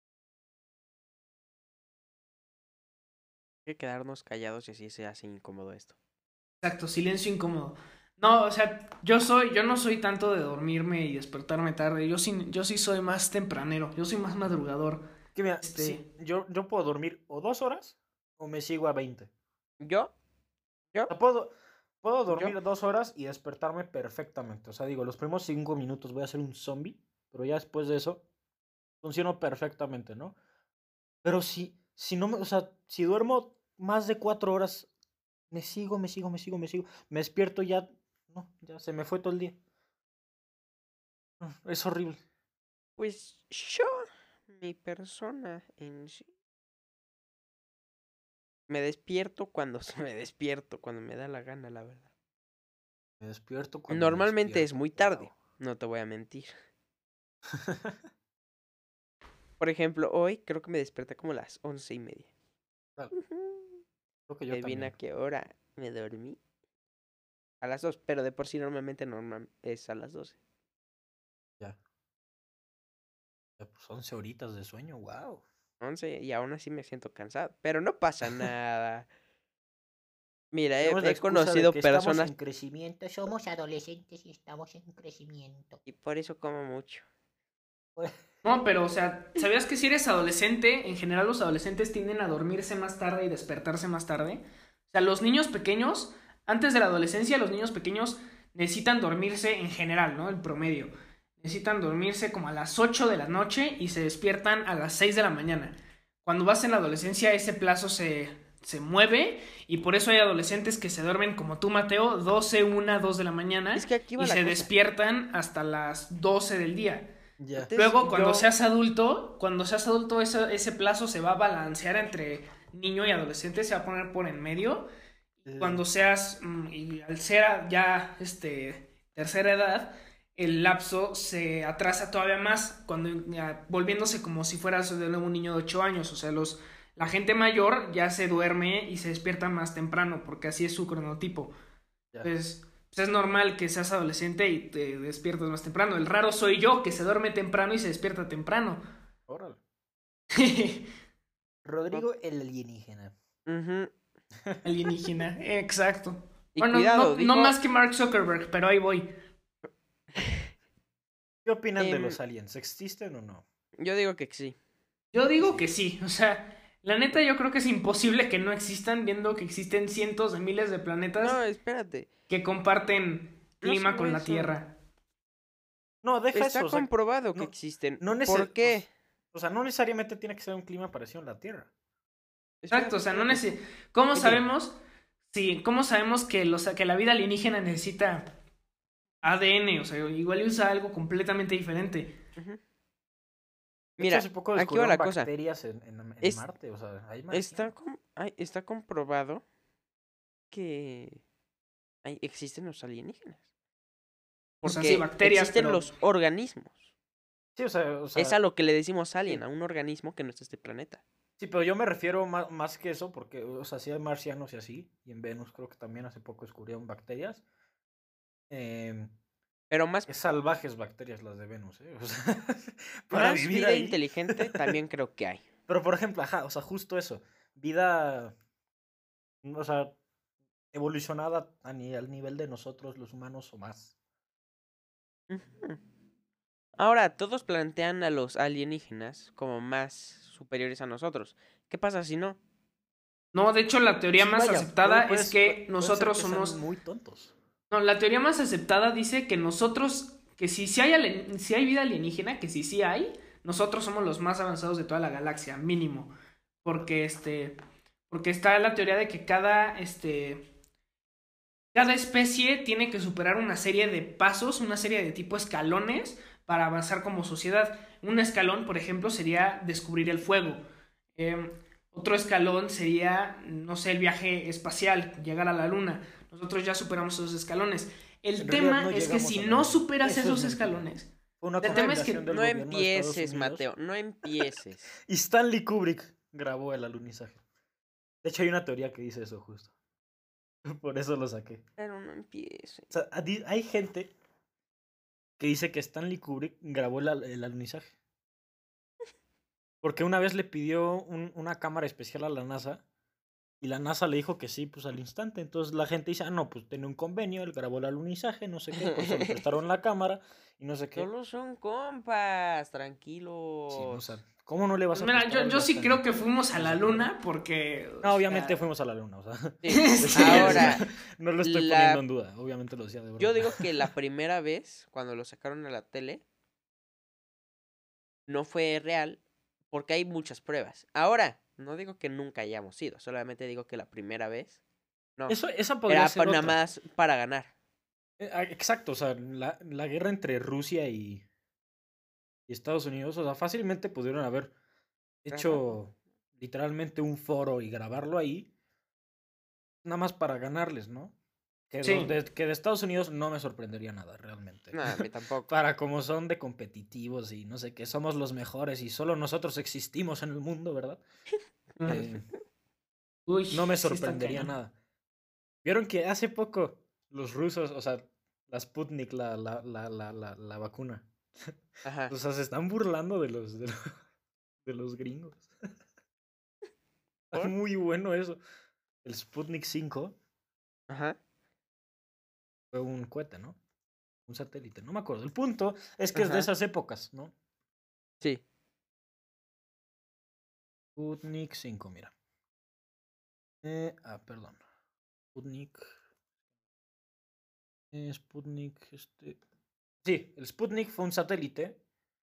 Hay que quedarnos callados y así se hace incómodo esto.
Exacto, silencio incómodo. No, o sea, yo no soy tanto de dormirme y despertarme tarde. Yo sí soy más tempranero. Yo soy más madrugador.
Que mira, sí, yo puedo dormir o 2 horas o me sigo a 20.
¿Yo?
O sea, puedo
¿Yo?
dormir 2 horas y despertarme perfectamente. O sea, digo, los primeros 5 minutos voy a ser un zombie, pero ya después de eso funciono perfectamente, ¿no? Pero si no me, o sea, si duermo más de 4 horas, me sigo. Me despierto ya, no, ya se me fue todo el día. Es horrible.
Pues yo, mi persona en sí, me despierto cuando me despierto, cuando me da la gana, la verdad.
Me despierto cuando me
Normalmente es
despierto.
muy tarde,
Wow.
no te voy a mentir. Por ejemplo, hoy creo que me desperté como a las 11:30.
Claro,
Ujú.
creo que yo
Adivina
también.
a qué hora me dormí. A las 2, pero de por sí normalmente es a las 12.
Ya. Ya, pues 11 horitas de sueño, wow.
11 y aún así me siento cansado. Pero no pasa nada. Mira,
Tenemos la
he
excusa de
conocido
que estamos
personas
en crecimiento.
Somos adolescentes y estamos en crecimiento.
y por eso como mucho.
Pues,
No, pero, o sea, ¿sabías que si eres adolescente, en general los adolescentes tienden a dormirse más tarde y despertarse más tarde? O sea, los niños pequeños, antes de la adolescencia, los niños pequeños necesitan dormirse en general, ¿no? El promedio. Necesitan dormirse como a las 8 de la noche y se despiertan a las 6 de la mañana. Cuando vas en la adolescencia, ese plazo se mueve y por eso hay adolescentes que se duermen como tú, Mateo, 12, 1, 2 de la mañana
Es que aquí va
y
la
se
cosa.
despiertan hasta las 12 del día.
ya.
Entonces,
Luego, cuando
yo-
seas adulto, ese plazo se va a balancear entre niño y adolescente, se va a poner por en medio. Cuando seas, y al ser ya tercera edad, el lapso se atrasa todavía más, volviéndose como si fueras de nuevo un niño de 8 años. O sea, la gente mayor ya se duerme y se despierta más temprano, porque así es su cronotipo.
Ya.
Pues es normal que seas adolescente y te despiertas más temprano. El raro soy yo, que se duerme temprano y se despierta temprano.
Órale. Rodrigo el alienígena.
Ujú.
Alienígena, exacto.
Y
Bueno,
cuidado,
no
dijo,
más que Mark Zuckerberg, pero ahí voy.
¿Qué opinan de
Em,
los aliens? ¿Existen o no?
yo digo que sí.
Yo digo
Sí.
que sí, o sea, la neta yo creo que es imposible que no existan, viendo que existen cientos de miles de planetas
No, espérate.
que comparten
No
clima
solo
con la
eso.
Tierra.
No, deja
Está
eso. O sea,
comprobado que
no-
existen.
no
¿Por qué?
o sea, no necesariamente tiene que ser un clima parecido en la Tierra.
Exacto, o sea, no
Espérate.
necesita. ¿Cómo
Oye.
sabemos? Sí, ¿cómo sabemos que la vida alienígena necesita ADN? O sea, igual usa algo completamente diferente.
Ujú.
De
Mira,
hecho, hace poco
aquí va
descubrieron
la cosa.
bacterias en
Es-
Marte. O sea, hay
Está comprobado que existen los alienígenas.
O sea,
Porque
sí, bacterias,
existen
pero
los organismos.
Sí, o sea,
Es a lo que le decimos alien,
sí.
a un organismo que no es de este planeta.
Sí, pero yo me refiero más que eso, porque, o sea, sí hay marcianos y así, y en Venus creo que también hace poco descubrieron bacterias.
Pero más,
Salvajes bacterias las de Venus, ¿eh? O sea, para
más
vivir
vida
ahí.
inteligente también creo que hay.
Pero, por ejemplo, ajá, o sea, justo eso, vida, o sea, evolucionada al nivel de nosotros los humanos o más.
Ujú. Ahora, todos plantean a los alienígenas como más superiores a nosotros. ¿Qué pasa si no?
no, de hecho la teoría
Sí,
más
vaya,
aceptada
puede
es
ser-
que
pueden ser
nosotros
que sean
somos.
muy tontos.
No, la teoría más aceptada dice que nosotros, que si hay vida alienígena, que sí hay, nosotros somos los más avanzados de toda la galaxia, mínimo. Porque porque está la teoría de que cada cada especie tiene que superar una serie de pasos, una serie de tipo escalones para avanzar como sociedad. Un escalón, por ejemplo, sería descubrir el fuego. Otro escalón sería, no sé, el viaje espacial, llegar a la luna. Nosotros ya superamos esos escalones. El
En
tema
realidad no
es que
llegamos
si
a la
no
luna.
superas
Eso es
esos
mentira.
escalones,
Fue una
El tema es que
conspiración del
No
gobierno de Estados
empieces,
Unidos.
Mateo, no empieces.
Y Stanley Kubrick grabó el alunizaje. De hecho, hay una teoría que dice eso justo. Por eso lo saqué.
Pero no empieces.
O sea, hay gente que dice que Stanley Kubrick grabó el alunizaje. Porque una vez le pidió una cámara especial a la NASA y la NASA le dijo que sí, pues al instante. Entonces la gente dice, no, pues tiene un convenio, él grabó el alunizaje, no sé qué, por eso le prestaron la cámara y no sé qué.
Solo son compas,
Sí,
tranquilos.
o sea, ¿cómo no le vas
pues
a
mira,
prestar algo
yo
a
sí
Stanley
creo que
Kubrick?
fuimos a la luna porque...
No, obviamente
o sea,
fuimos a la luna, o sea.
Sí, ahora,
No lo estoy
la-
poniendo en duda, obviamente lo decía de verdad.
yo digo que la primera vez, cuando lo sacaron a la tele, no fue real, porque hay muchas pruebas. Ahora, no digo que nunca hayamos ido, solamente digo que la primera vez, no,
Esa podría
era
ser
nada
otra.
más para ganar.
Exacto, o sea, la guerra entre Rusia y Estados Unidos, o sea, fácilmente pudieron haber hecho literalmente un foro y grabarlo ahí, nada más para ganarles, ¿no? Que,
Sí.
que de Estados Unidos no me sorprendería nada, realmente.
No, a mí tampoco.
Para como son de competitivos y no sé qué, somos los mejores y solo nosotros existimos en el mundo, ¿verdad?
Uy,
No me
sí está
sorprendería
cañón.
nada. Vieron que hace poco los rusos, o sea, la Sputnik, la vacuna,
Ajá.
o sea, se están burlando de los gringos. Está
¿Por?
muy bueno eso. El Sputnik 5
Ajá.
fue un cohete, ¿no? Un satélite, no me acuerdo. El punto es que es de
Ajá.
esas épocas, ¿no?
Sí.
Sputnik 5, mira. Perdón. Sputnik. Sputnik, Sí, el Sputnik fue un satélite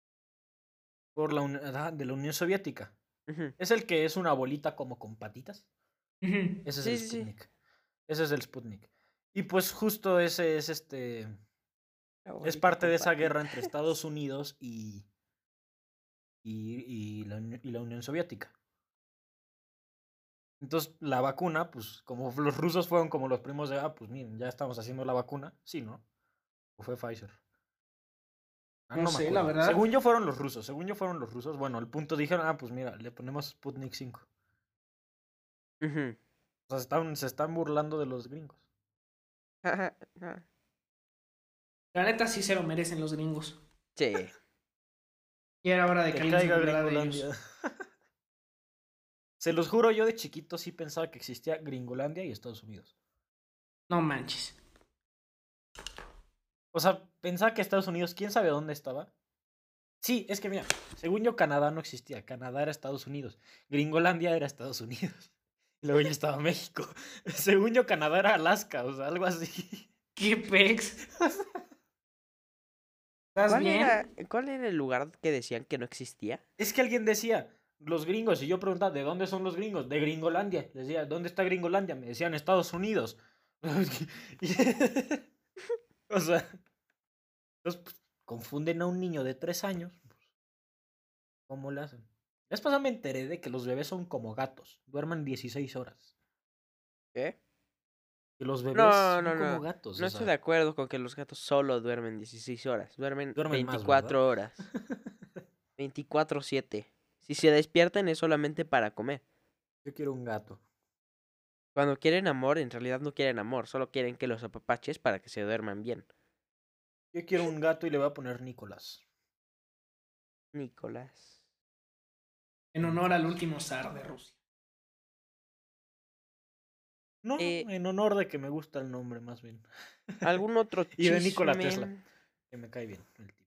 de la Unión Soviética.
Ujú.
Es el que es una bolita como con patitas.
Ujú.
Ese es
Sí,
el
sí, sí.
Sputnik. Ese es el Sputnik. Y pues justo ese es es parte de esa guerra entre Estados Unidos y la Unión Soviética. Entonces, la vacuna, pues, como los rusos fueron como los primos de, pues miren, ya estamos haciendo la vacuna. Sí, ¿no? ¿O fue Pfizer?
No
me
sé, la
acuerdo.
verdad.
Según yo fueron los rusos. Bueno, el punto dijeron, pues mira, le ponemos Sputnik 5.
Ujú.
O sea, se están burlando de los gringos.
Ajá, ajá.
La neta sí se lo merecen los gringos.
Sí.
Y era hora de
Que
que alguien se
caiga
burlara de
Gringolandia.
ellos.
Se los juro, yo de chiquito sí pensaba que existía Gringolandia y Estados Unidos.
No manches.
O sea, pensaba que Estados Unidos, ¿quién sabe dónde estaba? Sí, es que mira, según yo Canadá no existía. Canadá era Estados Unidos. Gringolandia era Estados Unidos. Y luego ya estaba México. Según yo Canadá era Alaska, o sea, algo así.
¿Qué pex? ¿Estás bien?
¿Cuál era el lugar que decían que no existía?
Es que alguien decía, los gringos, y yo preguntaba, ¿de dónde son los gringos? De Gringolandia. Les decía, ¿dónde está Gringolandia? Me decían, Estados Unidos. O sea, entonces, pues, confunden a un niño de 3 años. Pues, ¿cómo le hacen? Después me enteré de que los bebés son como gatos, duermen 16 horas.
¿Qué?
Que los bebés
No,
son
no,
como
no.
gatos.
No
o
estoy
sea,
de acuerdo con que los gatos solo duermen 16 horas. Duermen
Duermen más,
24 horas. 24/7. Si se despiertan es solamente para comer.
Yo quiero un gato.
Cuando quieren amor, en realidad no quieren amor. Solo quieren que los apapaches para que se duerman bien.
Yo quiero un gato y le voy a poner Nicolás.
Nicolás.
En honor al último zar de Rusia.
No, en honor de que me gusta el nombre, más bien.
¿Algún otro
Y de
chisme?
Nikola Tesla. Que me cae bien el tipo.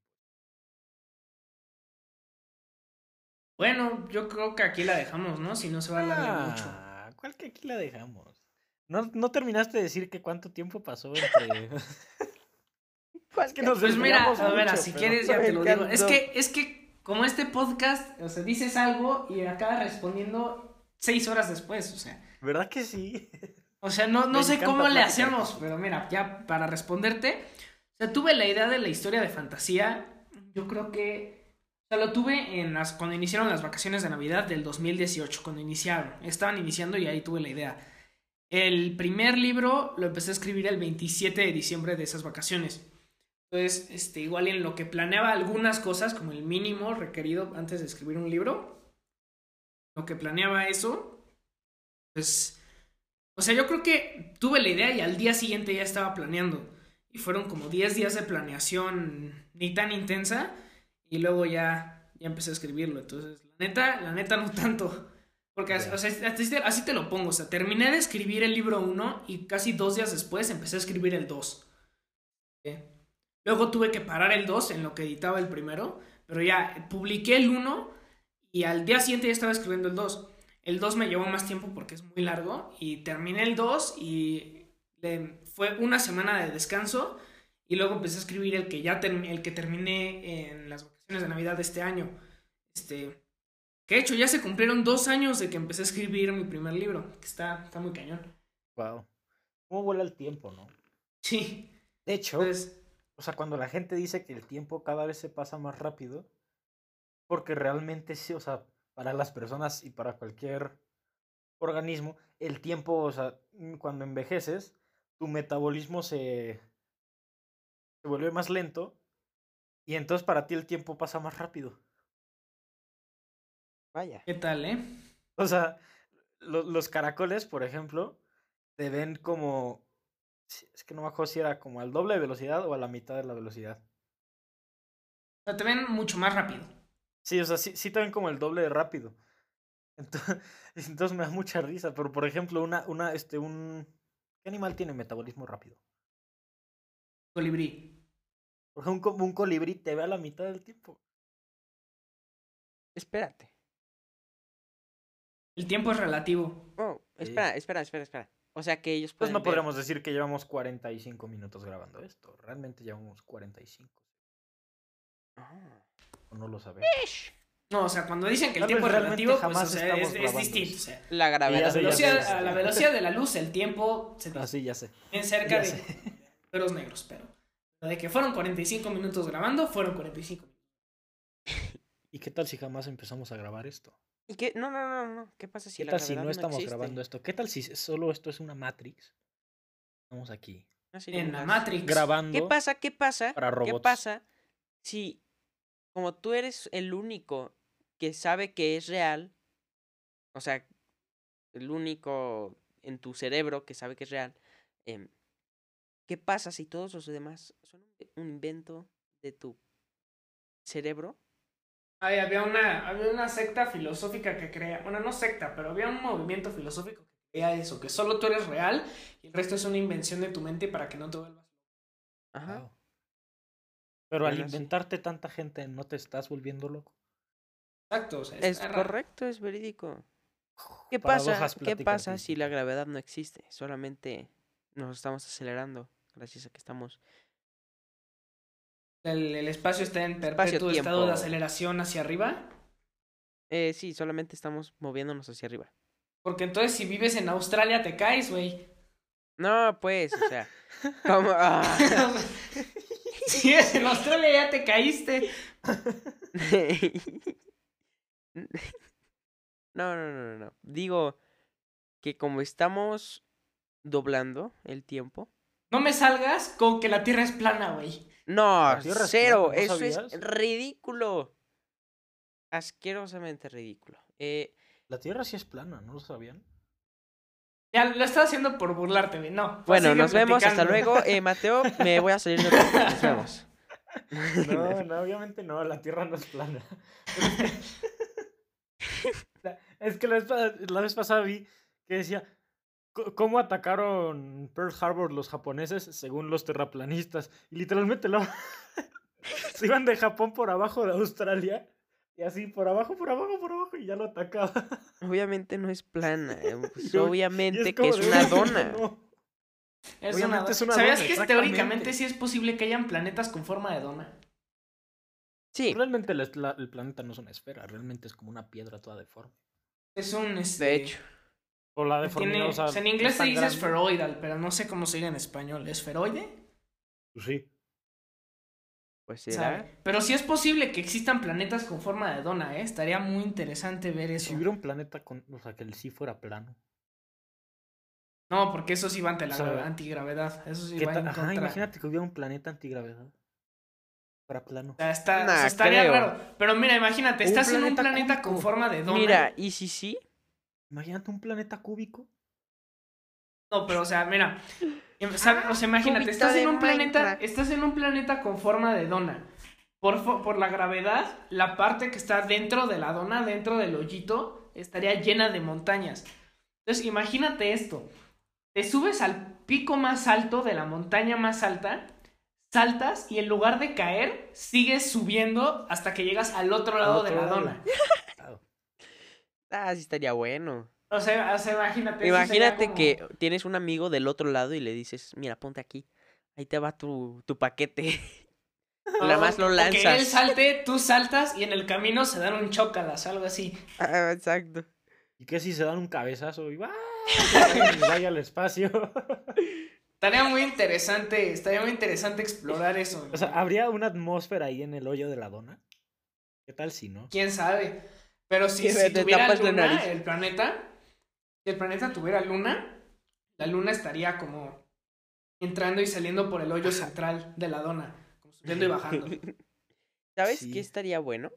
Bueno, yo creo que aquí la dejamos, ¿no? Si no se va a alargar mucho.
¿Cuál que aquí la dejamos? No terminaste de decir que cuánto tiempo pasó entre. Es que nos
Pues mira,
desviamos
a ver,
mucho,
si
pero-
quieres ya te lo
Me
digo.
encantó.
Es que como este podcast, o sea, dices algo y acabas respondiendo 6 horas después, o sea.
¿Verdad que sí?
O sea, no
Me
sé
encanta
cómo le
platicar
hacemos,
contigo.
pero mira, ya para responderte, o sea, tuve la idea de la historia de fantasía, yo creo que, o sea, lo tuve cuando iniciaron las vacaciones de Navidad del 2018, cuando estaban iniciando y ahí tuve la idea. El primer libro lo empecé a escribir el 27 de diciembre de esas vacaciones. Entonces, igual en lo que planeaba algunas cosas, como el mínimo requerido antes de escribir un libro, lo que planeaba eso, pues, o sea, yo creo que tuve la idea y al día siguiente ya estaba planeando. Y fueron como 10 días de planeación ni tan intensa y luego ya empecé a escribirlo. Entonces, la neta no tanto. Porque,
Ya.
o sea, así te lo pongo. O sea, terminé de escribir el libro 1 y casi 2 días después empecé a escribir el 2. ¿Sí? Luego tuve que parar el 2 en lo que editaba el primero, pero ya publiqué el 1 y al día siguiente ya estaba escribiendo el 2. El 2 me llevó más tiempo porque es muy largo y terminé el 2 y fue una semana de descanso y luego empecé a escribir el que terminé en las vacaciones de Navidad de este año. Que de hecho ya se cumplieron 2 años de que empecé a escribir mi primer libro, que está muy cañón.
Wow. ¿Cómo vuela el tiempo, no?
Sí,
De hecho,
entonces,
o sea, cuando la gente dice que el tiempo cada vez se pasa más rápido, porque realmente sí, o sea, para las personas y para cualquier organismo, el tiempo, o sea, cuando envejeces, tu metabolismo se vuelve más lento y entonces para ti el tiempo pasa más rápido.
Vaya.
¿qué tal,
O sea, los caracoles, por ejemplo, te ven como, es que no me acuerdo si era como al doble de velocidad o a la mitad de la velocidad.
O sea, te ven mucho más rápido.
Sí, o sea, sí te ven como el doble de rápido. Entonces, entonces me da mucha risa, pero por ejemplo, ¿qué animal tiene metabolismo rápido?
Colibrí.
Por ejemplo, un colibrí te ve a la mitad del tiempo.
Espérate.
El tiempo es relativo.
Oh,
Sí.
espera. O sea que ellos
Pues
pueden
no
ver.
podríamos decir que llevamos 45 minutos grabando esto. Realmente llevamos 45.
Ah.
O no lo sabemos.
No, o sea, cuando dicen que el
Tal vez
tiempo es
realmente
relativo, pues,
jamás
o sea,
estamos
es
grabando
distinto. O
esto.
sea,
La gravedad.
ya sé.
a la velocidad de la luz, el tiempo se
Ah, sí, ya sé.
en cerca
Ya
de
sé.
agujeros negros, pero de que fueron 45 minutos grabando, fueron 45 minutos.
¿Y qué tal si jamás empezamos a grabar esto?
¿Y qué? No. ¿Qué pasa si
¿Qué
la
tal si
gravedad
no estamos
existe?
grabando esto? ¿Qué tal si solo esto es una Matrix? Estamos aquí
No sería
En la
más-
Matrix.
grabando
¿Qué pasa?
para
¿Qué
robots.
pasa si, como tú eres el único que sabe que es real, o sea, el único en tu cerebro que sabe que es real, ¿qué pasa si todos los demás son un invento de tu cerebro?
Ay, había una secta filosófica que crea, bueno, no secta, pero había un movimiento filosófico que creía eso, que solo tú eres real y el resto es una invención de tu mente para que no te vuelvas.
Ajá.
Wow. Pero al
Bueno, sí.
inventarte tanta gente, ¿no te estás volviendo loco?
Exacto, o sea,
Es
está raro.
correcto, es verídico. ¿Qué
Paradojas
pasa? ¿Qué
plática
pasa si la
artística.
gravedad no existe? Solamente nos estamos acelerando gracias a que estamos...
El espacio está en perpetuo
Espacio-tiempo.
estado de aceleración hacia arriba.
Sí, solamente estamos moviéndonos hacia arriba.
Porque entonces si vives en Australia te caes, güey.
No, pues, o sea, como... ah.
Si vives en Australia ya te caíste.
No. Digo que como estamos doblando el tiempo...
No me salgas con que la Tierra es plana, güey.
No,
La Tierra es
cero,
plana, ¿no
eso es
sabías?
ridículo. Asquerosamente ridículo.
La Tierra sí es plana, ¿no lo sabían?
Ya lo estás haciendo por burlarte, güey. No.
Bueno,
sigue
nos vemos, hasta
platicando.
luego. Mateo, me voy a salir de aquí. Nos vemos.
No, obviamente no, la Tierra no es plana. Es que la vez pasada vi que decía, ¿cómo atacaron Pearl Harbor los japoneses según los terraplanistas? Y literalmente se iban de Japón por abajo de Australia y así por abajo y ya lo atacaba.
Obviamente no es plana. Pues
Y
obviamente que
como
es
de,
una
"Obviamente
dona.
no".
Es
Obviamente
una...
es una
¿Sabías
dona,
que
exactamente.
teóricamente sí es posible que hayan planetas con forma de dona?
Sí,
Realmente el planeta no es una esfera, realmente es como una piedra toda deforme.
Es un...
de hecho.
O la
que
deformidad,
tiene,
o sea,
o sea, en inglés
es
se
tan
dice
grande.
esferoidal, pero no sé cómo se diga en español. ¿Esferoide?
Pues sí.
Pues
¿Sabe?
será.
Pero sí es posible que existan planetas con forma de dona, ¿eh? Estaría muy interesante ver
Si
eso.
hubiera un planeta con, o sea, que el sí fuera plano.
No, porque eso sí va ante
O
la
sea,
antigravedad. Eso sí
¿qué
va en
Ajá,
contra.
imagínate que hubiera un planeta antigravedad. Fuera plano.
O sea,
Nah,
estaría
creo.
raro. Pero mira, imagínate,
O un
estás en un
planeta
planeta con
cúbico.
forma de dona.
Mira, ¿y si sí?
Imagínate un planeta cúbico.
No, pero o sea, mira. O sea, imagínate,
cubito
estás
de
en un planeta,
Minecraft.
estás en un planeta con forma de dona. Por la gravedad, la parte que está dentro de la dona, dentro del hoyito, estaría llena de montañas. Entonces, imagínate esto. Te subes al pico más alto de la montaña más alta, saltas y en lugar de caer, sigues subiendo hasta que llegas al otro lado de
otro
la
lado.
dona.
Claro.
Ah, sí estaría bueno.
O sea, imagínate. eso sería
Imagínate
como-
que tienes un amigo del otro lado y le dices, mira, ponte aquí. Ahí te va tu paquete. Nada más lo
O que él
lanzas.
salte, tú saltas y en el camino se dan un chócalas, algo así.
Ah, exacto.
¿Y qué si se dan un cabezazo y va? Y vaya al espacio.
Estaría muy interesante explorar eso.
O sea, ¿habría una atmósfera ahí en el hoyo de la dona? ¿Qué tal si no?
¿Quién sabe? Pero si
Te
tuviera
tapas la
luna,
nariz.
si el planeta tuviera luna, la luna estaría como entrando y saliendo por el hoyo central de la dona, como subiendo y bajando.
¿Sabes
Sí.
qué estaría bueno?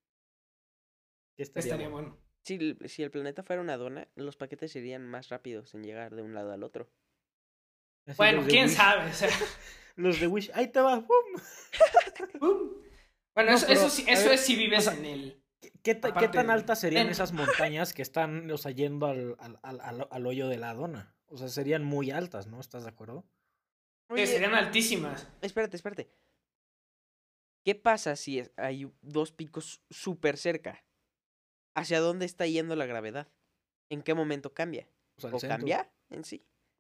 ¿Qué
Estaría bueno.
Si el planeta fuera una dona, los paquetes serían más rápidos en llegar de un lado al otro.
Así
Bueno,
los de
quién
Wish.
sabe, o sea,
Los de Wish. Ahí te va. ¡Pum!
Bueno,
No,
eso
pero,
sí,
a
eso
ver,
es si vives
o sea,
en el.
¿Qué
Aparte
tan
de-
altas serían
en-
esas montañas que están, o sea, yendo al hoyo de la dona? O sea, serían muy altas, ¿no? ¿Estás de acuerdo?
Oye,
Serían altísimas.
espérate. ¿Qué pasa si hay dos picos súper cerca? ¿Hacia dónde está yendo la gravedad? ¿En qué momento cambia?
O sea, al
¿O
centro.
cambia en sí?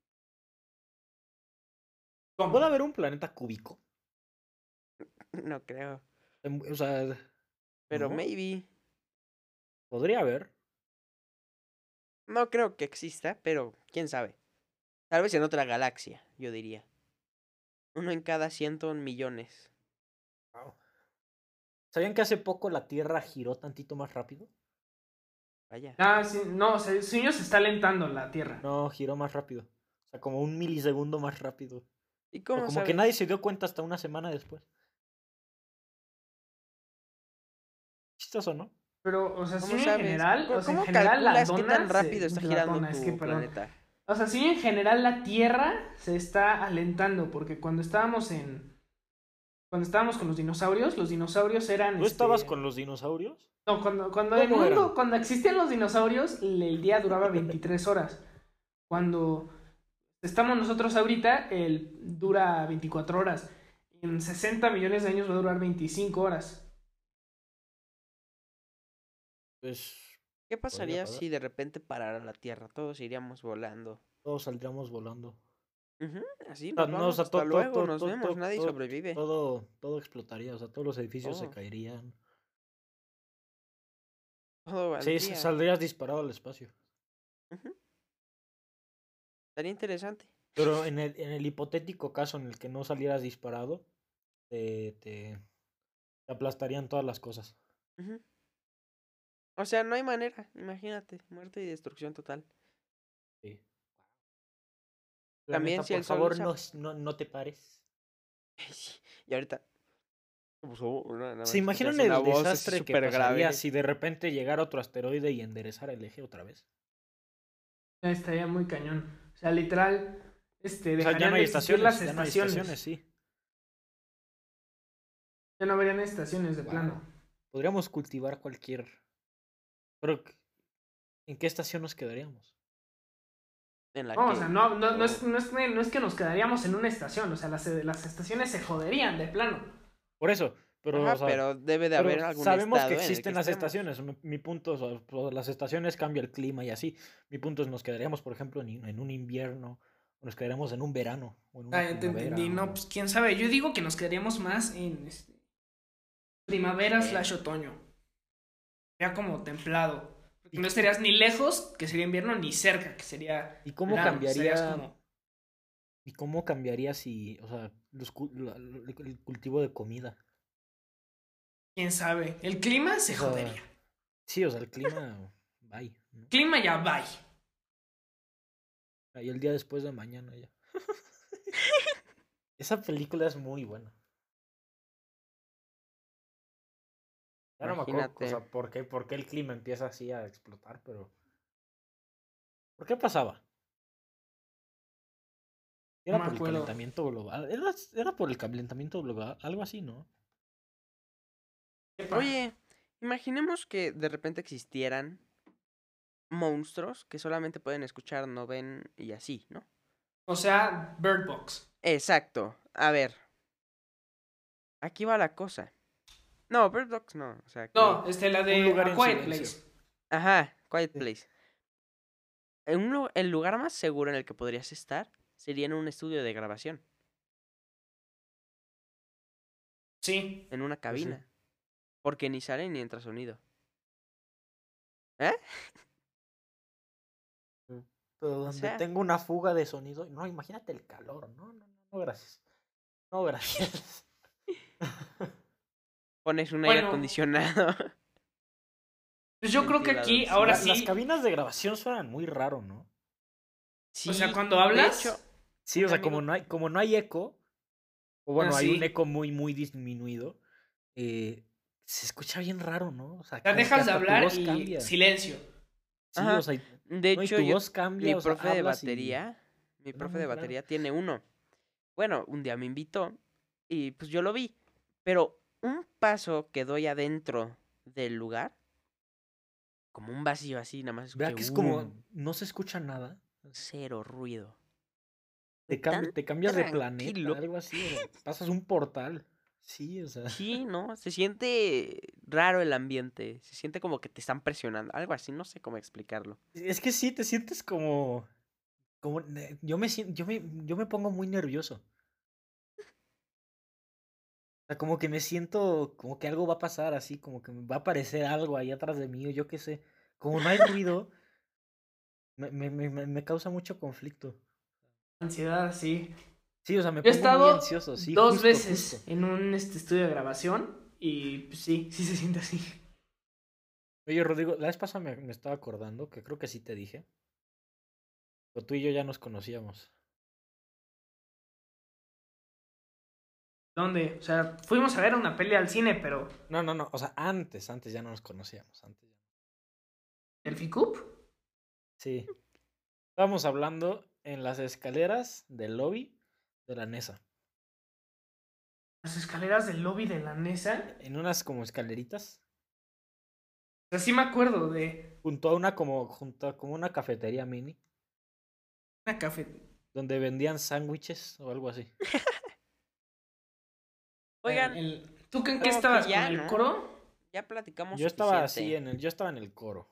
¿Cómo?
¿Puede haber un planeta cúbico?
No creo.
O sea,
Pero
¿no?
maybe.
Podría haber.
No creo que exista, pero quién sabe. Tal vez en otra galaxia, yo diría. Uno en cada 100 millones.
Wow. ¿Sabían que hace poco la Tierra giró tantito más rápido?
Vaya.
Ah, sí, no, sueño se está alentando la Tierra.
No, giró más rápido. O sea, como un milisegundo más rápido.
¿Y
O
cómo
como
sabes?
que nadie se dio cuenta hasta una semana después. Chistoso, ¿no?
Pero, o sea,
¿Cómo
sí en
sabes?
general, o sea, en
¿Cómo
general la
calculas qué
dona
tan rápido está
la
girando
dona, es que,
tu
perdón.
planeta?
O sea, sí en general la Tierra se está alentando, porque cuando estábamos con los dinosaurios eran...
¿Tú estabas con los dinosaurios?
No, cuando el
¿Cómo
mundo,
eran?
cuando existían los dinosaurios, el día duraba 23 horas. Cuando estamos nosotros ahorita, dura 24 horas. En 60 millones de años va a durar 25 horas.
Pues
¿Qué pasaría
pasar.
si de repente parara la Tierra? Todos iríamos volando.
todos saldríamos volando.
Ujú, así
O sea,
nos
no, o
vamos.
sea,
Hasta luego, nos vemos. Nadie
todo-
sobrevive.
todo explotaría, o sea, todos los edificios se
Todo.
caerían.
Todo
Sí,
valdría.
saldrías disparado al espacio.
Ujú. Estaría interesante.
Pero en el hipotético caso en el que no salieras disparado, te aplastarían todas las cosas.
Ujú. O sea, no hay manera. Imagínate, muerte y destrucción total.
Sí.
También
Planeta,
si
por
el sol
favor,
se-
no te pares.
Sí, y ahorita. Nada
¿Se
más
imaginan
escuchas una
el
voz así
desastre que
súper
pasaría
grave.
si de repente llegara otro asteroide y enderezara el eje otra vez?
Estaría muy cañón. O sea, literal,
O sea, ya
dejarían
no
de
hay
existir
estaciones,
las
ya no hay
estaciones.
estaciones, sí.
Ya no habrían estaciones de
Wow.
plano.
Podríamos cultivar cualquier... Pero, ¿en qué estación nos quedaríamos?
En la
No,
que...
o sea, no es que nos quedaríamos en una estación. O sea, las estaciones se joderían de plano.
Por eso, pero,
Ajá,
o sea,
pero debe de
pero
haber algún
sabemos
estado
que
en el
existen las
estemos.
estaciones. Mi punto, o sea, pues, las estaciones cambia el clima y así. Mi punto es, nos quedaríamos, por ejemplo, en un invierno, o nos quedaríamos en un verano, o en una
Ah, ya te
primavera,
entendí. No,
o-
pues quién sabe. Yo digo que nos quedaríamos más en primavera / otoño. Ya como templado. Porque
¿Y,
No estarías ni lejos, que sería invierno, ni cerca, que sería
y cómo
verano. Estarías
cambiaría?
como-
¿Y cómo cambiaría si, o sea, el cultivo de comida?
quién sabe. El clima se
O sea,
jodería.
sí, o sea, el clima, bye, ¿no?
Clima ya, bye.
Y el día después de mañana ya. Esa película es muy buena. Ya no me acuerdo, o
Imagínate.
sea, por qué el clima empieza así a explotar, pero... ¿Por qué pasaba? Era
No me
por el
acuerdo.
calentamiento global. Era por el calentamiento global, algo así, ¿no?
Epa.
Oye, imaginemos que de repente existieran monstruos que solamente pueden escuchar, no ven y así, ¿no?
O sea, Bird Box.
Exacto. A ver. Aquí va la cosa. No, Bird Box no. O sea, que...
No, la
Un
de
lugar
A
en
Quiet
silencio.
Place.
Ajá, Quiet
Sí.
Place. El lugar más seguro en el que podrías estar sería en un estudio de grabación,
Sí.
en una
Pues sí.
cabina. Porque ni sale ni entra sonido. ¿Eh?
Pero
O
donde
sea,
tengo una fuga de sonido. No, imagínate el calor. No, gracias. No, gracias.
pones un aire
Bueno.
acondicionado.
Pues yo creo que aquí,
Ventiladorcito.
ahora
Las
sí.
cabinas de grabación suenan muy raro, ¿no?
Sí,
O sea, cuando
de
hablas.
hecho,
Sí,
un
o sea,
amigo-
como no hay eco, o bueno, hay un
sí.
eco muy disminuido, se escucha bien raro, ¿no? O sea,
O sea,
como que
dejas de
hasta tu
hablar
voz
y
cambia.
silencio.
Sí,
Ajá.
o sea,
De
no, y
hecho,
tu voz cambia,
mi
o sea,
profe de
hablas y
batería, mi
suena
profe
muy
de
raro.
batería tiene uno. Bueno, un día me invitó y pues yo lo vi. Pero un paso que doy adentro del lugar, como un vacío así, nada más
Vea
escuché
que es como,
"Um",
no se escucha nada.
cero ruido. Fue tan
Te cambias de
tranquilo.
planeta, algo así, o pasas un portal. Sí, o sea.
Sí, ¿no? Se siente raro el ambiente. Se siente como que te están presionando. Algo así, no sé cómo explicarlo.
Es que sí, te sientes como yo me pongo muy nervioso. O sea, como que me siento como que algo va a pasar así, como que me va a aparecer algo ahí atrás de mí, o yo qué sé. Como no hay ruido, me causa mucho conflicto.
Ansiedad, sí.
Sí, o sea, me
Yo he
pongo muy
estado
ansioso, sí,
2 veces
justo.
en un estudio de grabación y pues, sí se siente así.
Oye, Rodrigo, la vez pasada me estaba acordando, que creo que sí te dije, pero tú y yo ya nos conocíamos.
¿Dónde? O sea, fuimos a ver una peli al cine, pero
No, o sea, antes ya no nos conocíamos, antes ya.
¿el FICUP?
Sí. Estábamos hablando en las escaleras del lobby de la NESA.
Las escaleras del lobby de la NESA.
En unas como escaleritas,
O sea, sí me acuerdo de
junto a como una cafetería mini,
una café.
donde vendían sándwiches o algo así.
Oigan,
¿Tú en qué
como que
estabas?
ya,
¿Con el
¿no?
coro?
Ya platicamos
Yo estaba así
suficiente.
yo estaba en el coro.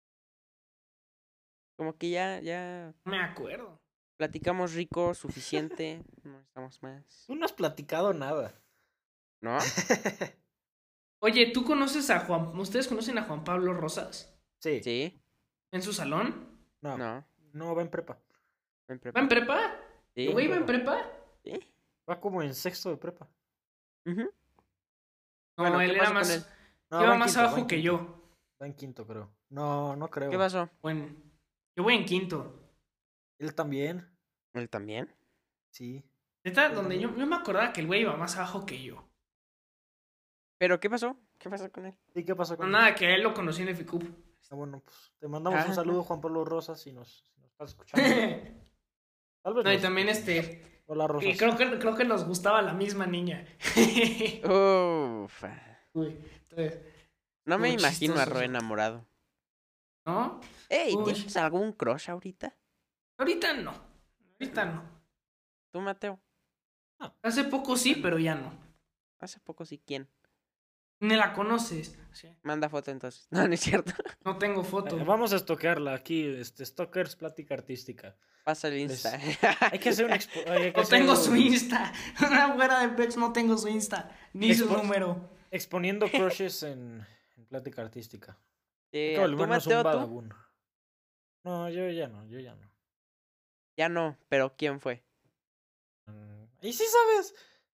Como que ya
No me acuerdo.
platicamos rico, suficiente. No necesitamos más.
Tú no has platicado nada.
¿No?
Oye, ¿tú conoces a Juan? ¿Ustedes conocen a Juan Pablo Rosas?
Sí.
Sí.
¿En su salón?
No,
No.
va en prepa.
En
¿Va
prepa.
en prepa?
Sí.
¿El güey va en prepa?
Sí.
Va como en sexto de prepa.
Ujú.
No,
Bueno, ¿qué
él era
pasó con
más.
él?
No,
Iba
va en
más
quinto, va
abajo
en
que
quinto.
yo.
Va en quinto, creo. No creo.
¿Qué pasó?
Bueno, yo voy en quinto.
Él también.
¿Él también?
Sí.
Neta,
Yo
donde
también.
yo me acordaba que el güey iba más abajo que yo.
¿Pero qué pasó? ¿Qué pasó con él?
¿Y qué pasó
No,
con él?
nada, que a él lo conocí en el FICUP.
Ah, bueno, pues te mandamos un
Ah.
saludo, Juan Pablo Rosas, si nos estás escuchando. Tal vez
No, y
nos
también
escuches. Hola, Rosas.
y creo que nos gustaba la misma niña.
Uf.
Uy, entonces,
No me
Muy
imagino a
chistoso
Ro
eso.
enamorado.
¿no?
Ey,
Uy.
¿tienes algún crush ahorita?
Ahorita no. Ahorita no.
¿Tú, Mateo?
Hace poco sí, pero ya no.
Hace poco sí, ¿quién?
Ni la conoces. O sea,
Manda foto entonces. No, no es cierto.
no tengo foto.
Vamos a estoquearla aquí, Stalkers Plática Artística.
Pasa el Insta.
Hay que hacer un
No tengo su Insta. Una fuera de Pex no tengo su Insta. Ni su
Expo-
número.
Exponiendo crushes en Plática Artística. Hay que
¿Tú,
volvernos un
Mateo, tú?
badabun. No, yo ya no.
Ya no, pero ¿quién fue?
¿Y sí sabes?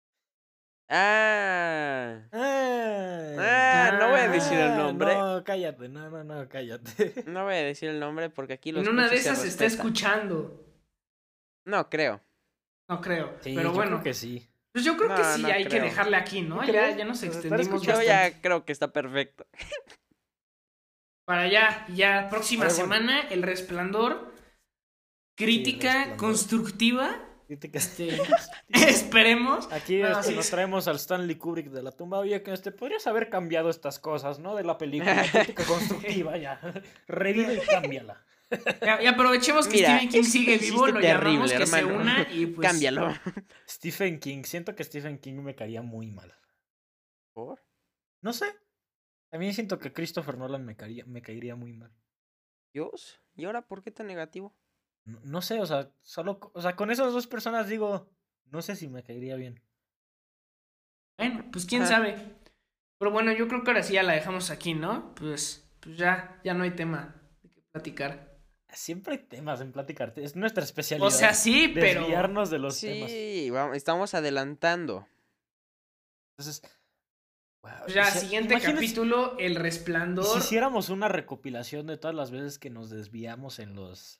Ah,
Ah,
no voy a decir el nombre.
No, cállate, no, cállate.
No voy a decir el nombre porque aquí los
En una de
cuchis se
esas se está
respetan.
escuchando.
No creo.
No creo.
Sí,
pero
yo
bueno.
creo que sí.
Pues yo creo que
No,
sí
no
hay que
creo.
dejarle aquí, ¿no?
¿Tú
Ya,
crees?
ya nos
Pues estar
extendimos
escuchando.
Yo
bastante.
ya creo que está perfecto.
Para allá, ya próxima
A ver, bueno.
semana, El Resplandor. Crítica
Resplandor.
constructiva.
Crítica.
Esperemos.
Aquí
No, sí,
nos
sí.
traemos al Stanley Kubrick de la tumba. Oye, que podrías haber cambiado estas cosas, ¿no? De la película. Crítica constructiva, ya. Revive y cámbiala.
Y aprovechemos que
Mira,
Stephen King
es
sigue
un
vivo,
chiste
lo llamamos
terrible,
que se
hermano.
una y pues...
Cámbialo.
Stephen King. Siento que Stephen King me caería muy mal.
¿Por?
No sé. A mí siento que Christopher Nolan me caería muy mal.
Dios. ¿Y ahora por qué tan negativo?
No sé, o sea, con esas dos personas digo, no sé si me caería bien.
Bueno, pues quién
Ajá.
sabe. Pero bueno, yo creo que ahora sí ya la dejamos aquí, ¿no? Pues ya no hay tema de qué platicar.
Siempre hay temas en platicarte. Es nuestra especialidad.
O sea, sí, pero...
Desviarnos de los temas.
Sí, vamos, estamos adelantando.
Entonces, wow,
Pues ya, siguiente
imagínense-
capítulo, El
¿Y
Resplandor.
si hiciéramos una recopilación de todas las veces que nos desviamos en los